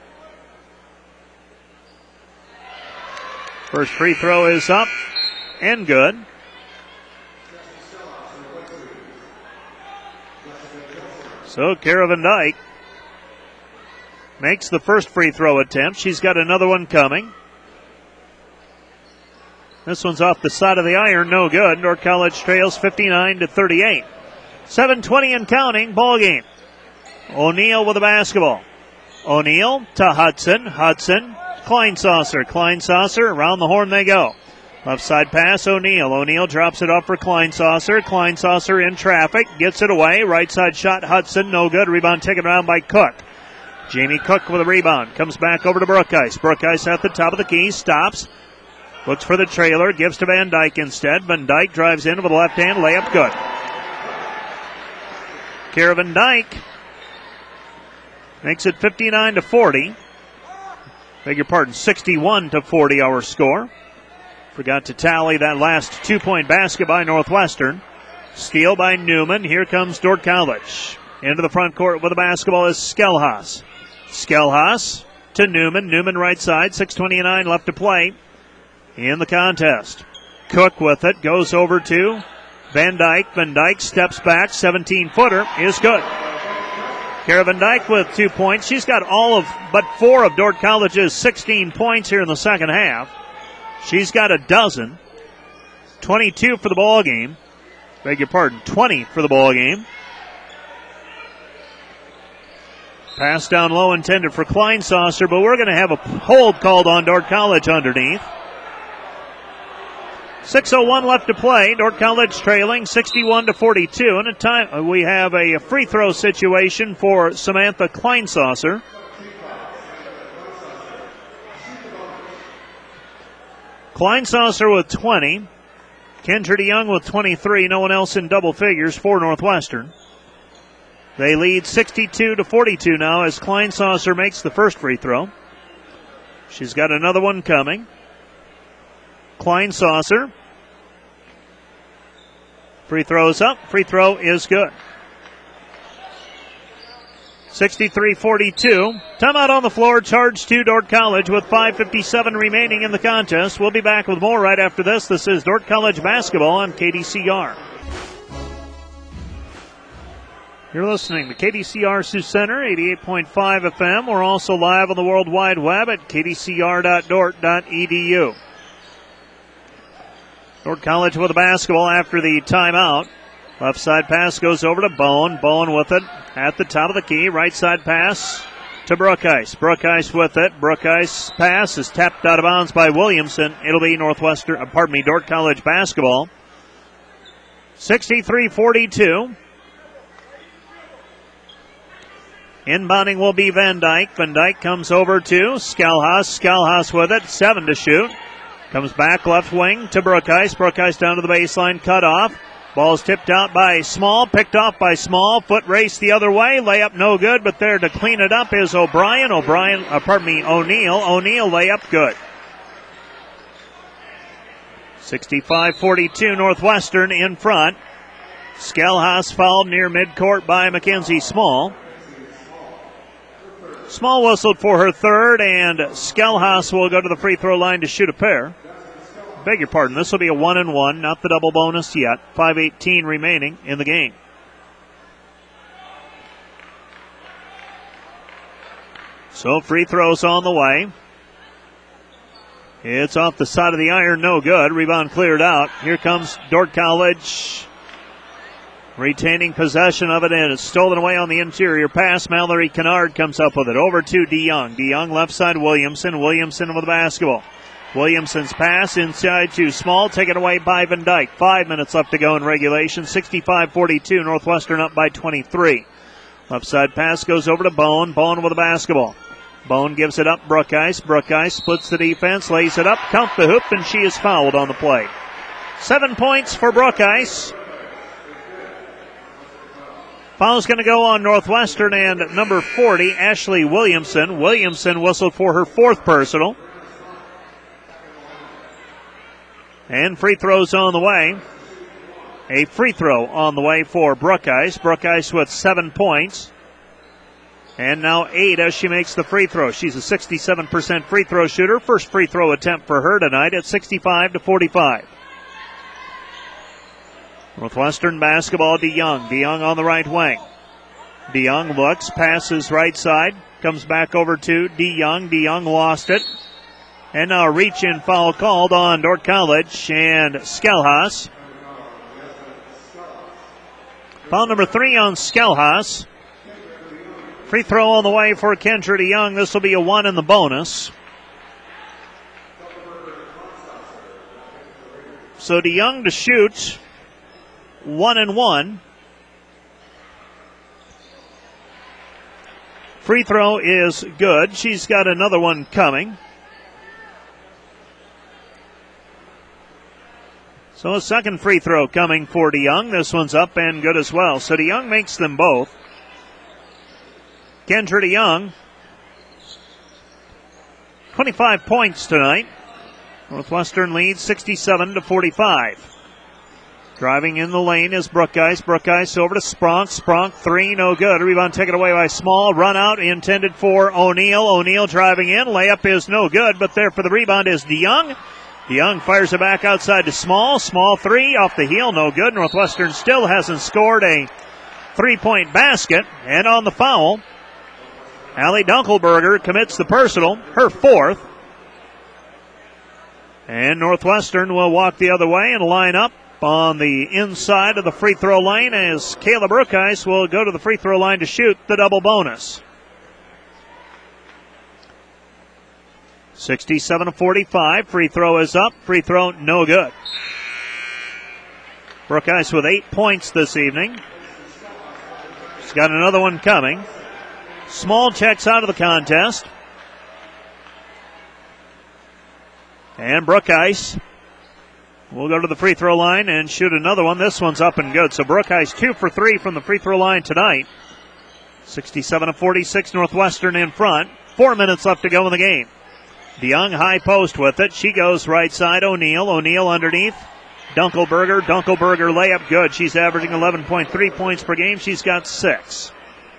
First free throw is up and good. So Kara Van Dyke makes the first free throw attempt. She's got another one coming. This one's off the side of the iron, no good. Dordt College trails fifty-nine to thirty-eight. seven twenty and counting, ball game. O'Neal with the basketball. O'Neal to Hudson. Hudson, Kleinsasser. Kleinsasser, around the horn they go. Left side pass, O'Neal. O'Neal drops it off for Kleinsasser. Kleinsasser in traffic, gets it away. Right side shot, Hudson, no good. Rebound taken around by Cook. Jamie Cook with a rebound. Comes back over to Brookhuis. Brookhuis at the top of the key, stops. Looks for the trailer, gives to Van Dyke instead. Van Dyke drives in with a left hand layup, good. Kara Van Dyke makes it fifty-nine to forty. Beg your pardon, sixty-one to forty our score. Forgot to tally that last two-point basket by Northwestern. Steal by Newman. Here comes Dordt College. Into the front court with the basketball is Skelhaas. Skelhaas to Newman. Newman right side, six twenty-nine left to play in the contest. Cook with it, goes over to Van Dyke. Van Dyke steps back, seventeen-footer is good. Kara Van Dyke with two points. She's got all of but four of Dordt College's sixteen points here in the second half. She's got a dozen. twenty-two for the ball game. Beg your pardon, twenty for the ball game. Pass down low intended for Kleinsasser, but we're going to have a hold called on Dordt College underneath. six oh one left to play. Dordt College trailing sixty-one to forty-two. And a time we have a free throw situation for Samantha Kleinsasser. Kleinsasser with twenty. Kendra DeYoung with twenty-three. No one else in double figures for Northwestern. They lead sixty-two to forty-two now as Kleinsasser makes the first free throw. She's got another one coming. Kleinsasser. Free throws up. Free throw is good. sixty-three forty-two. Timeout on the floor. Charge to Dordt College with five fifty-seven remaining in the contest. We'll be back with more right after this. This is Dordt College basketball on K D C R. You're listening to K D C R Sioux Center, eighty-eight point five F M. We're also live on the World Wide Web at k d c r dot dort dot e d u. Dordt College with the basketball after the timeout. Left side pass goes over to Bowen. Bowen with it at the top of the key. Right side pass to Brookice. Brookice with it. Brookice pass is tapped out of bounds by Williamson. It'll be Northwestern, uh, pardon me, Dordt College basketball. sixty-three forty-two. Inbounding will be Van Dyke. Van Dyke comes over to Skalhas. Skalhas with it. Seven to shoot. Comes back left wing to Brookice. Brookice down to the baseline. Cut off. Ball's tipped out by Small. Picked off by Small. Foot race the other way. Layup no good, but there to clean it up is O'Brien. O'Brien, uh, pardon me, O'Neal. O'Neal layup good. sixty-five forty-two Northwestern in front. Skalhas fouled near midcourt by Mackenzie Small. Small whistled for her third, and Skalhas will go to the free throw line to shoot a pair. Beg your pardon, this will be a one and one, not the double bonus yet. five eighteen remaining in the game. So free throws on the way. It's off the side of the iron, no good. Rebound cleared out. Here comes Dordt College. Retaining possession of it, and it's stolen away on the interior pass. Mallory Kennard comes up with it. Over to DeYoung. DeYoung left side Williamson. Williamson with the basketball. Williamson's pass inside to Small, taken away by Van Dyke. Five minutes left to go in regulation. sixty-five forty-two. Northwestern up by twenty-three. Left side pass goes over to Bowen. Bowen with the basketball. Bowen gives it up. Brookice. Brookice splits the defense, lays it up, count the hoop, and she is fouled on the play. Seven points for Brookice. Foul's going to go on Northwestern and number forty, Ashley Williamson. Williamson whistled for her fourth personal. And free throws on the way. A free throw on the way for Brookice. Brookice with seven points. And now eight as she makes the free throw. She's a sixty-seven percent free throw shooter. First free throw attempt for her tonight at sixty-five to forty-five. Northwestern basketball, DeYoung. DeYoung on the right wing. DeYoung looks, passes right side, comes back over to DeYoung. DeYoung lost it. And now a reach-in foul called on Dordt College and Skalhas. Foul number three on Skalhas. Free throw on the way for Kendra DeYoung. This will be a one in the bonus. So DeYoung to shoot. One and one. Free throw is good. She's got another one coming. So a second free throw coming for DeYoung. This one's up and good as well. So DeYoung makes them both. Kendra DeYoung, twenty-five points tonight. Northwestern leads sixty-seven to forty-five. Driving in the lane is Brookice. Brookice over to Spronk. Spronk three, no good. Rebound taken away by Small. Run out intended for O'Neal. O'Neal driving in. Layup is no good, but there for the rebound is DeYoung. DeYoung fires it back outside to Small. Small three off the heel, no good. Northwestern still hasn't scored a three-point basket. And on the foul, Allie Dunkelberger commits the personal, her fourth. And Northwestern will walk the other way and line up on the inside of the free throw line as Kayla Brookice will go to the free throw line to shoot the double bonus. sixty-seven to forty-five. Free throw is up. Free throw no good. Brooke-Ice with eight points this evening. She's got another one coming. Small checks out of the contest. And Brooke-Ice will go to the free throw line and shoot another one. This one's up and good. So Brooke-Ice two for three from the free throw line tonight. sixty-seven to forty-six, Northwestern in front. Four minutes left to go in the game. DeYoung high post with it. She goes right side. O'Neal. O'Neal underneath. Dunkelberger. Dunkelberger layup good. She's averaging eleven point three points per game. She's got six.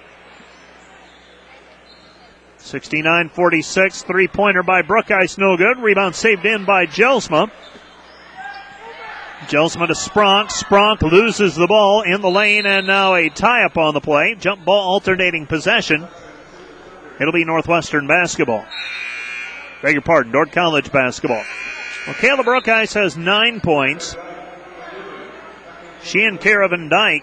sixty-nine forty-six. Three-pointer by Brooke-Ice. No good. Rebound saved in by Jelsma. Jelsma to Spronk. Spronk loses the ball in the lane, and now a tie-up on the play. Jump ball alternating possession. It'll be Northwestern basketball. Beg your pardon, Dordt College basketball. Well, Kayla Brooke-Ice has nine points. She and Kara Van Dyke,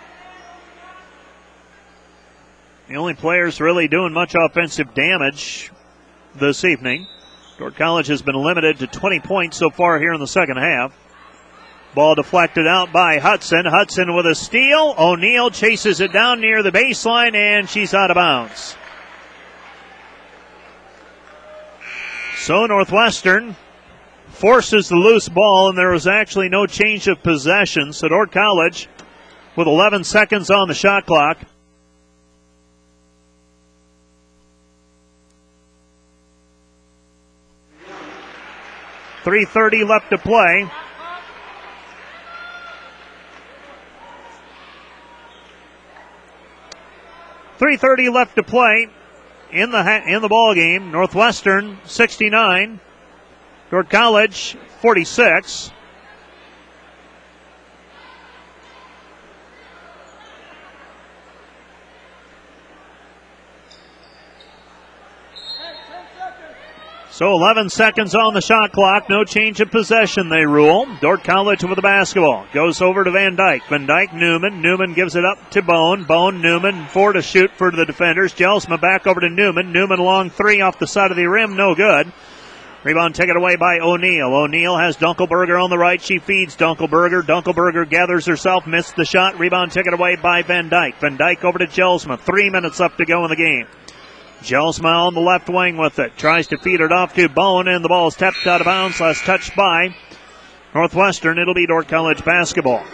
the only players really doing much offensive damage this evening. Dordt College has been limited to twenty points so far here in the second half. Ball deflected out by Hudson. Hudson with a steal. O'Neal chases it down near the baseline, and she's out of bounds. So Northwestern forces the loose ball, and there was actually no change of possession. So Dordt College with eleven seconds on the shot clock. three thirty left to play. three thirty left to play in the ha- in the ball game. Northwestern sixty-nine, Dordt College forty-six. So eleven seconds on the shot clock. No change of possession, they rule. Dordt College with the basketball. Goes over to Van Dyke. Van Dyke, Newman. Newman gives it up to Bone. Bone, Newman. Four to shoot for the defenders. Jelsma back over to Newman. Newman long three off the side of the rim. No good. Rebound taken away by O'Neal. O'Neal has Dunkelberger on the right. She feeds Dunkelberger. Dunkelberger gathers herself. Missed the shot. Rebound taken away by Van Dyke. Van Dyke over to Jelsma. Three minutes left to go in the game. Jelsma on the left wing with it. Tries to feed it off to Bone, and the ball is tapped out of bounds. Last touched by Northwestern. It'll be Dordt College basketball.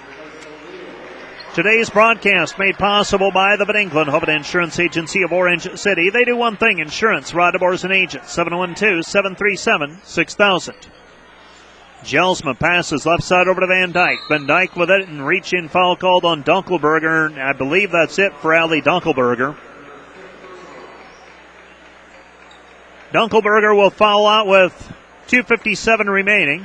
Today's broadcast made possible by the Van Engelen Hoven Insurance Agency of Orange City. They do one thing, insurance. Rod DeBoers and agents. seven one two, seven three seven, six thousand. Jelsma passes left side over to Van Dyke. Van Dyke with it, and reach-in foul called on Dunkelberger. I believe that's it for Allie Dunkelberger. Dunkelberger will foul out with two fifty-seven remaining.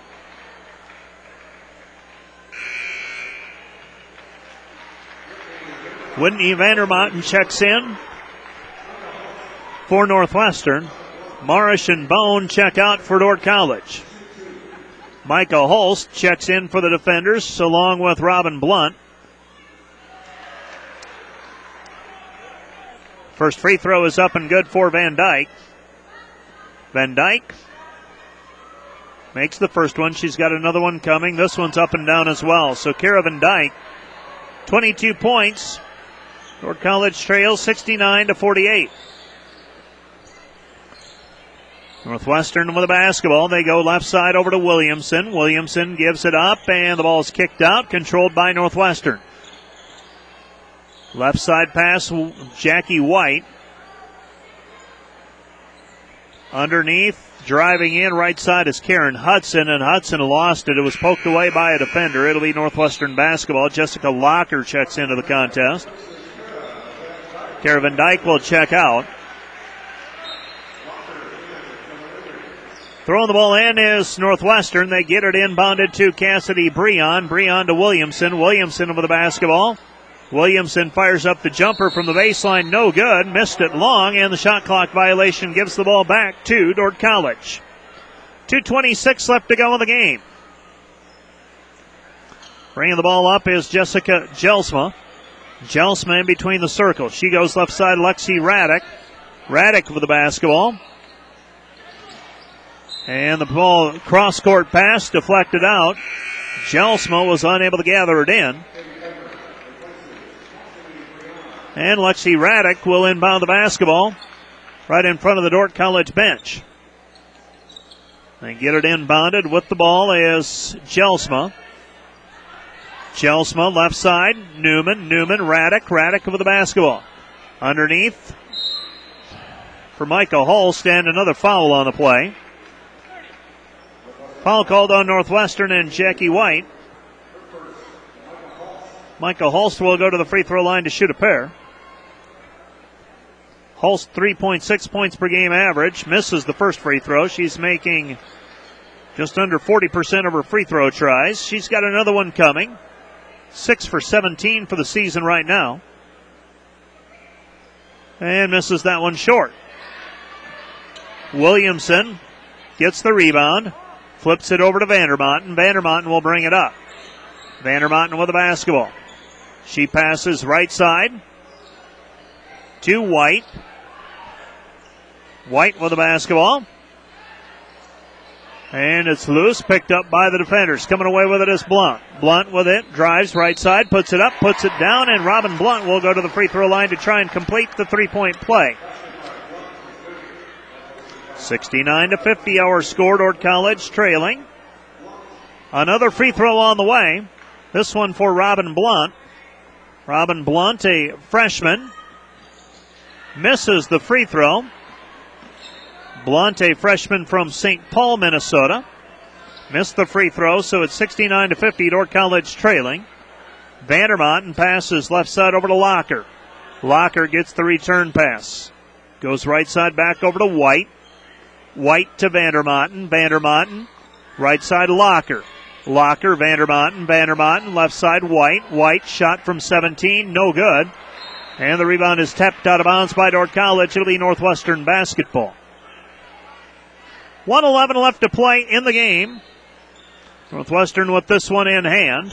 Whitney Vandermotten checks in for Northwestern. Marish and Bone check out for Dordt College. Micah Holst checks in for the defenders along with Robin Blunt. First free throw is up and good for Van Dyke. Van Dyke makes the first one. She's got another one coming. This one's up and down as well. So Kara Van Dyke, twenty-two points. Dordt College trails sixty-nine to forty-eight. Northwestern with the basketball. They go left side over to Williamson. Williamson gives it up, and the ball's kicked out, controlled by Northwestern. Left side pass, Jackie White. Underneath, driving in, right side is Karen Hudson, and Hudson lost it. It was poked away by a defender. It'll be Northwestern basketball. Jessica Locker checks into the contest. Kara Van Dyke will check out. Throwing the ball in is Northwestern. They get it inbounded to Cassidy Breon. Breon to Williamson. Williamson with the basketball. Williamson fires up the jumper from the baseline. No good. Missed it long, and the shot clock violation gives the ball back to Dordt College. two twenty-six left to go in the game. Bringing the ball up is Jessica Jelsma. Jelsma in between the circles. She goes left side, Lexi Raddick. Raddick with the basketball. And the ball, cross-court pass, deflected out. Jelsma was unable to gather it in. And Lexi Raddick will inbound the basketball right in front of the Dordt College bench. They get it inbounded with the ball is Jelsma. Jelsma left side. Newman, Newman, Raddick, Raddick with the basketball. Underneath for Micah Holst, and another foul on the play. Foul called on Northwestern and Jackie White. Micah Holst will go to the free throw line to shoot a pair. Holst, three point six points per game average, misses the first free throw. She's making just under forty percent of her free throw tries. She's got another one coming. six for seventeen for the season right now. And misses that one short. Williamson gets the rebound, flips it over to Vandermountain. Vandermountain will bring it up. Vandermountain with the basketball. She passes right side to White. White with the basketball. And it's loose, picked up by the defenders. Coming away with it is Blunt. Blunt with it, drives right side, puts it up, puts it down, and Robin Blunt will go to the free throw line to try and complete the three-point play. sixty-nine to fifty, our score. Dordt College trailing. Another free throw on the way. This one for Robin Blunt. Robin Blunt, a freshman, misses the free throw. Blunt, a freshman from Saint Paul, Minnesota, missed the free throw, so it's sixty-nine to fifty, Dordt College trailing. Vandermountain passes left side over to Locker. Locker gets the return pass. Goes right side back over to White. White to Vandermountain. Vandermountain, right side Locker. Locker, Vandermountain, Vandermountain, left side White. White shot from seventeen, no good. And the rebound is tapped out of bounds by Dordt College. It'll be Northwestern basketball. one eleven left to play in the game. Northwestern with this one in hand.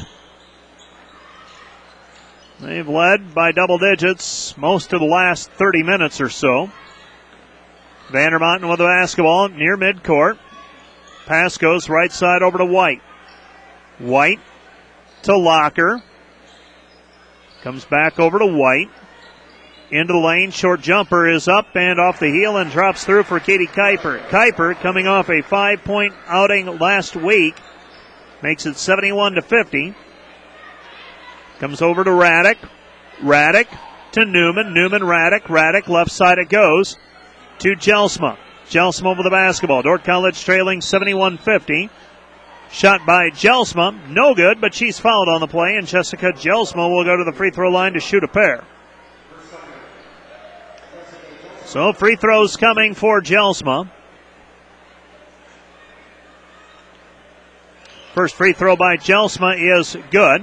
They've led by double digits most of the last thirty minutes or so. Vandermountain with the basketball near midcourt. Pass goes right side over to White. White to Locker. Comes back over to White. Into the lane, short jumper is up and off the heel and drops through for Katie Kuiper. Kuiper, coming off a five-point outing last week, makes it seventy-one to fifty. Comes over to Raddick. Raddick to Newman. Newman, Raddick. Raddick, left side it goes to Jelsma. Jelsma with the basketball. Dordt College trailing seventy-one fifty. Shot by Jelsma, no good, but she's fouled on the play, and Jessica Jelsma will go to the free throw line to shoot a pair. So free throws coming for Jelsma. First free throw by Jelsma is good.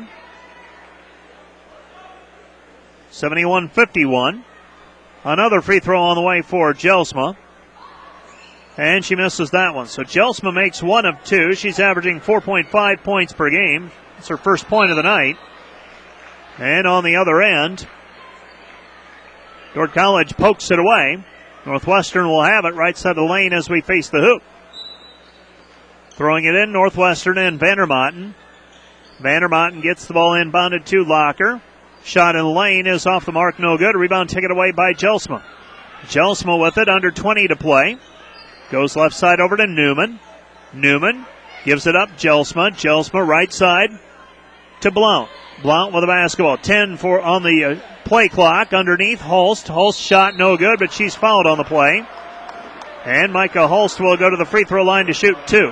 seventy-one fifty-one. Another free throw on the way for Jelsma. And she misses that one. So Jelsma makes one of two. She's averaging four point five points per game. It's her first point of the night. And on the other end, Dordt College pokes it away. Northwestern will have it right side of the lane as we face the hoop. Throwing it in, Northwestern and Vandermountain. Vandermountain gets the ball inbounded to Locker. Shot in the lane is off the mark, no good. Rebound taken away by Jelsma. Jelsma with it, under twenty to play. Goes left side over to Newman. Newman gives it up. Jelsma. Jelsma right side to Blount. Blount with the basketball. ten for on the uh, play clock. Underneath Holst. Holst shot no good, but she's fouled on the play. And Micah Holst will go to the free throw line to shoot two.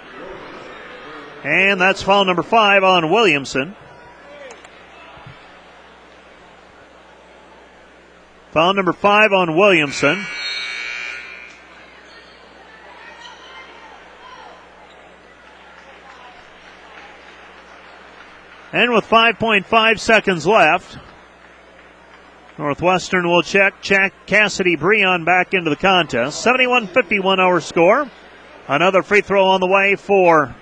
And that's foul number five on Williamson. Foul number five on Williamson. And with five point five seconds left, Northwestern will check check Cassidy Breon back into the contest. seventy-one fifty-one our score. Another free throw on the way for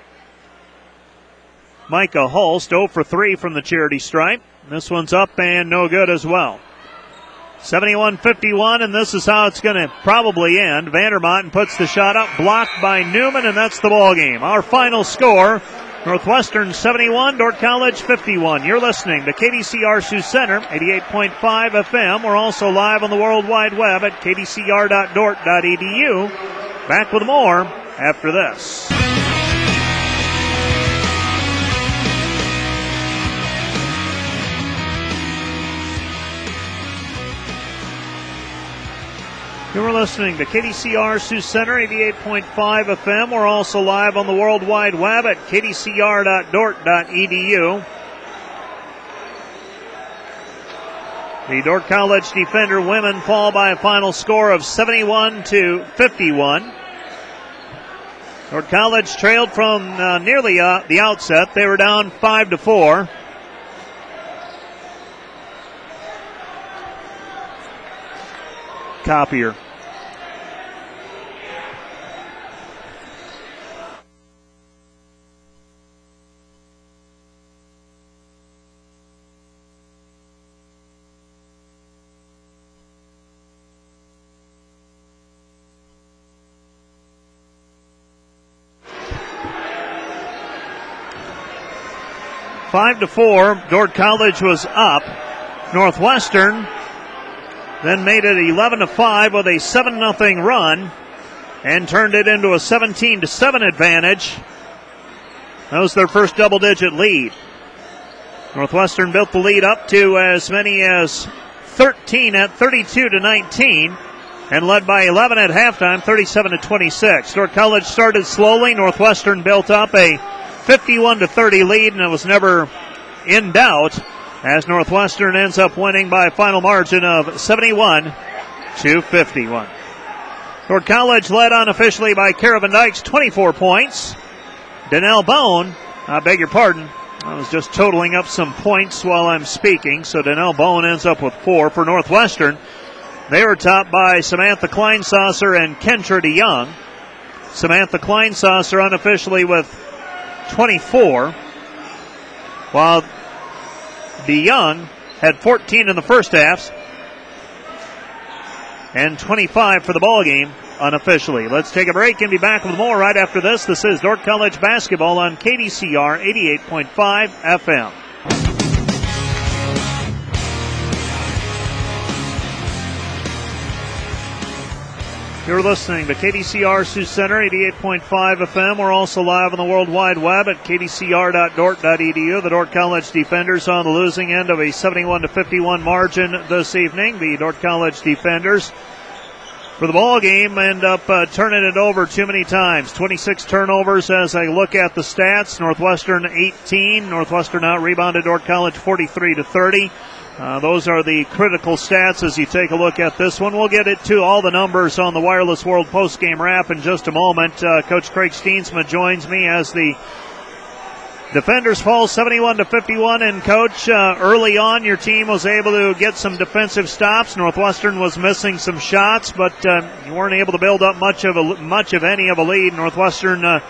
Micah Holst. zero for three from the charity stripe. This one's up and no good as well. seventy-one fifty-one, and this is how it's going to probably end. Vandermountain puts the shot up, blocked by Newman, and that's the ball game. Our final score, Northwestern seventy-one, Dordt College fifty-one. You're listening to K D C R Sioux Center, eighty-eight point five F M. We're also live on the World Wide Web at k d c r dot dort dot e d u. Back with more after this. You are listening to K D C R Sioux Center, eighty-eight point five F M. We're also live on the World Wide Web at k d c r dot dort dot e d u. The Dordt College Defender women fall by a final score of seventy-one to fifty-one. Dordt College trailed from uh, nearly uh, the outset. They were down five to four. Copier. Five to four. Dordt College was up. Northwestern then made it eleven to five with a seven nothing run and turned it into a seventeen to seven advantage. That was their first double-digit lead. Northwestern built the lead up to as many as thirteen at thirty-two to nineteen and led by eleven at halftime, thirty-seven to twenty-six. Dordt College started slowly. Northwestern built up a fifty-one to thirty lead, and it was never in doubt as Northwestern ends up winning by a final margin of seventy-one to fifty-one. Dordt College led unofficially by Kara Van Dyke's twenty-four points. Danelle Bone, I beg your pardon, I was just totaling up some points while I'm speaking, so Danelle Bone ends up with four for Northwestern. They were topped by Samantha Kleinsasser and Kendra DeYoung. Samantha Kleinsasser unofficially with twenty-four, while DeYoung had fourteen in the first half and twenty-five for the ball game unofficially. Let's take a break and be back with more right after this. This is Dordt College basketball on K D C R eighty-eight point five F M. You're listening to K D C R Sioux Center, eighty-eight point five F M. We're also live on the World Wide Web at k d c r dot dort dot e d u. The Dordt College Defenders on the losing end of a seventy-one to fifty-one margin this evening. The Dordt College Defenders for the ball game end up uh, turning it over too many times. twenty-six turnovers as I look at the stats. Northwestern eighteen. Northwestern out-rebounded Dordt College forty-three to thirty. Uh, those are the critical stats as you take a look at this one. We'll get it to all the numbers on the Wireless World postgame wrap in just a moment. Uh, Coach Craig Steensma joins me as the Defenders fall seventy-one to fifty-one. And Coach, uh, early on your team was able to get some defensive stops. Northwestern was missing some shots, but uh, you weren't able to build up much of a much of any of a lead. Northwestern uh,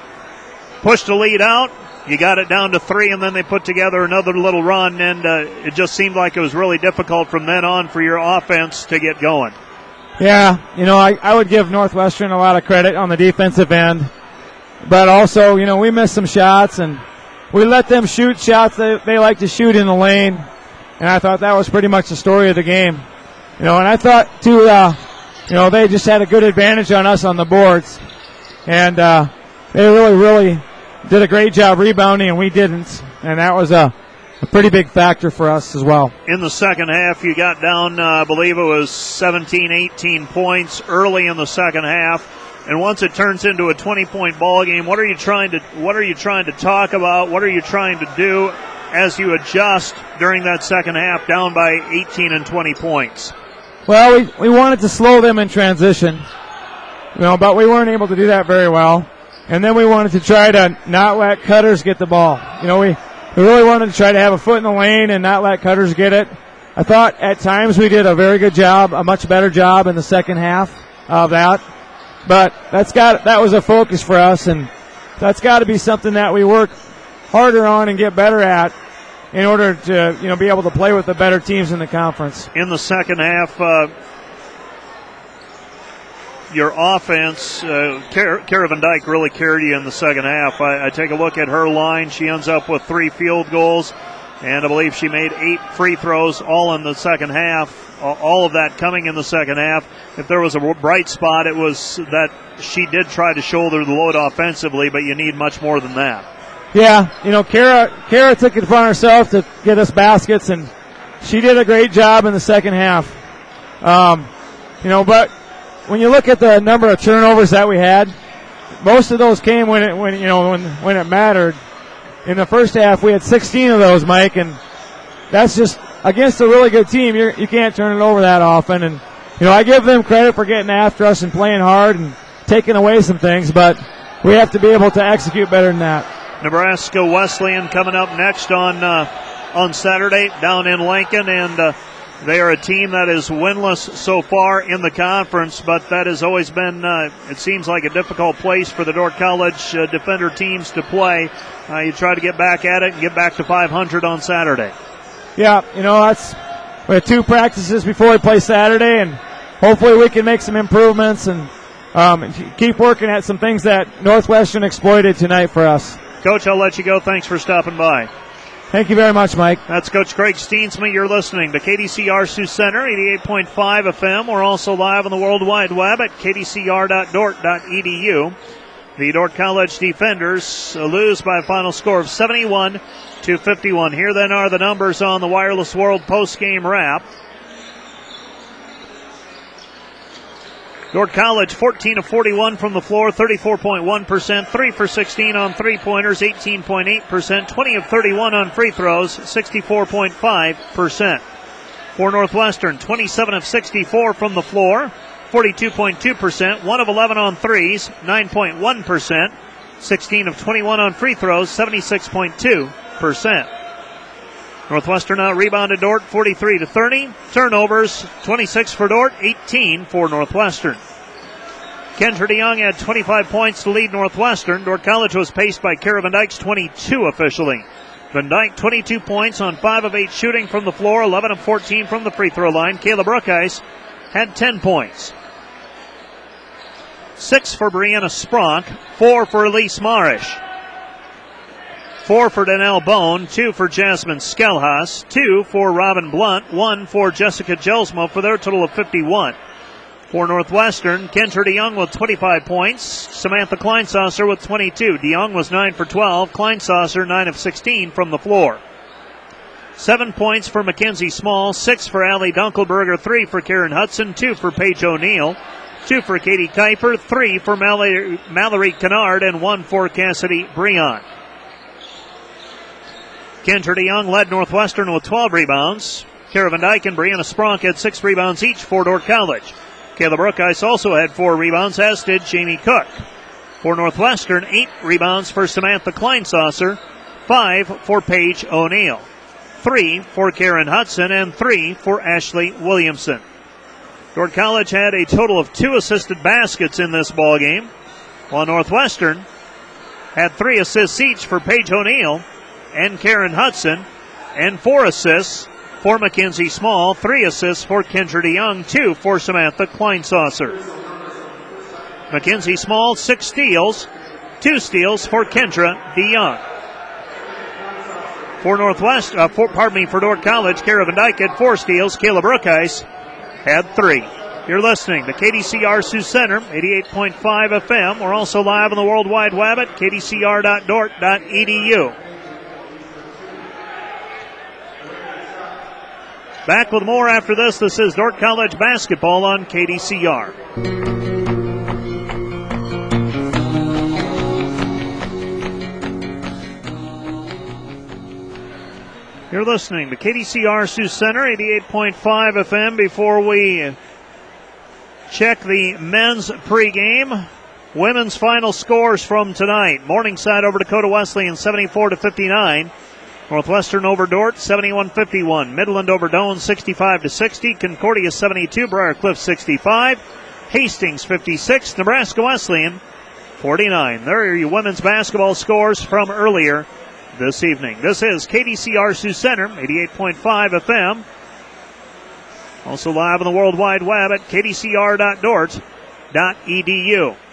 pushed the lead out. You got it down to three, and then they put together another little run, and uh, it just seemed like it was really difficult from then on for your offense to get going. Yeah, you know, I, I would give Northwestern a lot of credit on the defensive end, but also, you know, we missed some shots, and we let them shoot shots they, they like to shoot in the lane, and I thought that was pretty much the story of the game. You know, and I thought, too, uh, you know, they just had a good advantage on us on the boards, and uh, they really, really did a great job rebounding, and we didn't, and that was a, a pretty big factor for us as well. In the second half, you got down, uh, I believe it was seventeen, eighteen points early in the second half, and once it turns into a twenty-point ball game, what are you trying to what are you trying to talk about? What are you trying to do as you adjust during that second half, down by eighteen and twenty points? Well, we we wanted to slow them in transition, you know, but we weren't able to do that very well. And then we wanted to try to not let Cutters get the ball. You know, we, we really wanted to try to have a foot in the lane and not let Cutters get it. I thought at times we did a very good job, a much better job in the second half of that. But that's got that was a focus for us, and that's got to be something that we work harder on and get better at in order to, you know, be able to play with the better teams in the conference. In the second half, uh, your offense, uh, Kara, Kara Van Dyke really carried you in the second half. I, I take a look at her line. She ends up with three field goals, and I believe she made eight free throws all in the second half. All of that coming in the second half. If there was a bright spot, it was that she did try to shoulder the load offensively, but you need much more than that. Yeah, you know, Kara, Kara took it upon herself to get us baskets, and she did a great job in the second half. Um, you know, but when you look at the number of turnovers that we had, most of those came when it, when you know, when when it mattered. In the first half, we had sixteen of those, Mike, and that's just against a really good team. You're, you can't turn it over that often. And you know, I give them credit for getting after us and playing hard and taking away some things, but we have to be able to execute better than that. Nebraska Wesleyan coming up next on uh, on Saturday down in Lincoln, and uh, they are a team that is winless so far in the conference, but that has always been, uh, it seems like a difficult place for the Dordt College uh, Defender teams to play. Uh, you try to get back at it and get back to five hundred on Saturday. Yeah, you know, that's we have two practices before we play Saturday, and hopefully we can make some improvements and um, keep working at some things that Northwestern exploited tonight for us. Coach, I'll let you go. Thanks for stopping by. Thank you very much, Mike. That's Coach Craig Steensma. You're listening to K D C R Sioux Center, eighty-eight point five F M. We're also live on the World Wide Web at k d c r dot dort dot e d u. The Dordt College Defenders lose by a final score of seventy-one to fifty-one. Here then are the numbers on the Wireless World post-game wrap. Dordt College fourteen of forty-one from the floor, thirty-four point one percent, three for sixteen on three-pointers, eighteen point eight percent, twenty of thirty-one on free throws, sixty-four point five percent. For Northwestern, twenty-seven of sixty-four from the floor, forty-two point two percent, one of eleven on threes, nine point one percent, sixteen of twenty-one on free throws, seventy-six point two percent. Northwestern out rebounded Dordt forty-three to thirty. Turnovers, twenty-six for Dordt, eighteen for Northwestern. Kendra DeYoung had twenty-five points to lead Northwestern. Dordt College was paced by Kara Van Dyke's twenty-two officially. Van Dyke, twenty-two points on five of eight shooting from the floor, eleven of fourteen from the free throw line. Kayla Brookhuis had ten points. Six for Brianna Spronk, four for Elise Marish. Four for Danelle Bone, two for Jasmine Skelhaus, two for Robin Blunt, one for Jessica Gelsmo for their total of fifty-one. For Northwestern, Kendra DeYoung with twenty-five points, Samantha Kleinsasser with twenty-two. DeYoung was nine for twelve, Kleinsasser nine of sixteen from the floor. Seven points for Mackenzie Small, six for Allie Dunkelberger, three for Karen Hudson, two for Paige O'Neill, two for Katie Kuiper, three for Mallory, Mallory Kennard, and one for Cassidy Breon. Kendra DeYoung led Northwestern with twelve rebounds. Kara Van Dyke and Brianna Spronk had six rebounds each for Dordt College. Kayla Brookhuis also had four rebounds, as did Jamie Cook. For Northwestern, eight rebounds for Samantha Kleinsasser, five for Paige O'Neill, three for Karen Hudson, and three for Ashley Williamson. Dordt College had a total of two assisted baskets in this ballgame, while Northwestern had three assists each for Paige O'Neill and Karen Hudson, and four assists for Mackenzie Small, three assists for Kendra DeYoung, two for Samantha Kleinsasser. Mackenzie Small, six steals, two steals for Kendra DeYoung. For Northwest, uh, for, pardon me, for Dordt College, Kara Van Dyke had four steals. Kayla Brookhuis had three. You're listening to K D C R Sioux Center, eighty-eight point five F M. We're also live on the World Wide Web at k d c r dot dort dot e d u. Back with more after this. This is Dordt College basketball on K D C R. You're listening to K D C R Sioux Center, eighty-eight point five F M. Before we check the men's pregame, women's final scores from tonight. Morningside over Dakota Wesleyan, seventy-four to fifty-nine. Northwestern over Dordt, seventy-one fifty-one. Midland over Doane, sixty-five to sixty. Concordia, seventy-two. Briar Cliff, sixty-five. Hastings, fifty-six. Nebraska Wesleyan, forty-nine. There are your women's basketball scores from earlier this evening. This is K D C R Sioux Center, eighty-eight point five F M. Also live on the World Wide Web at k d c r dot dort dot e d u.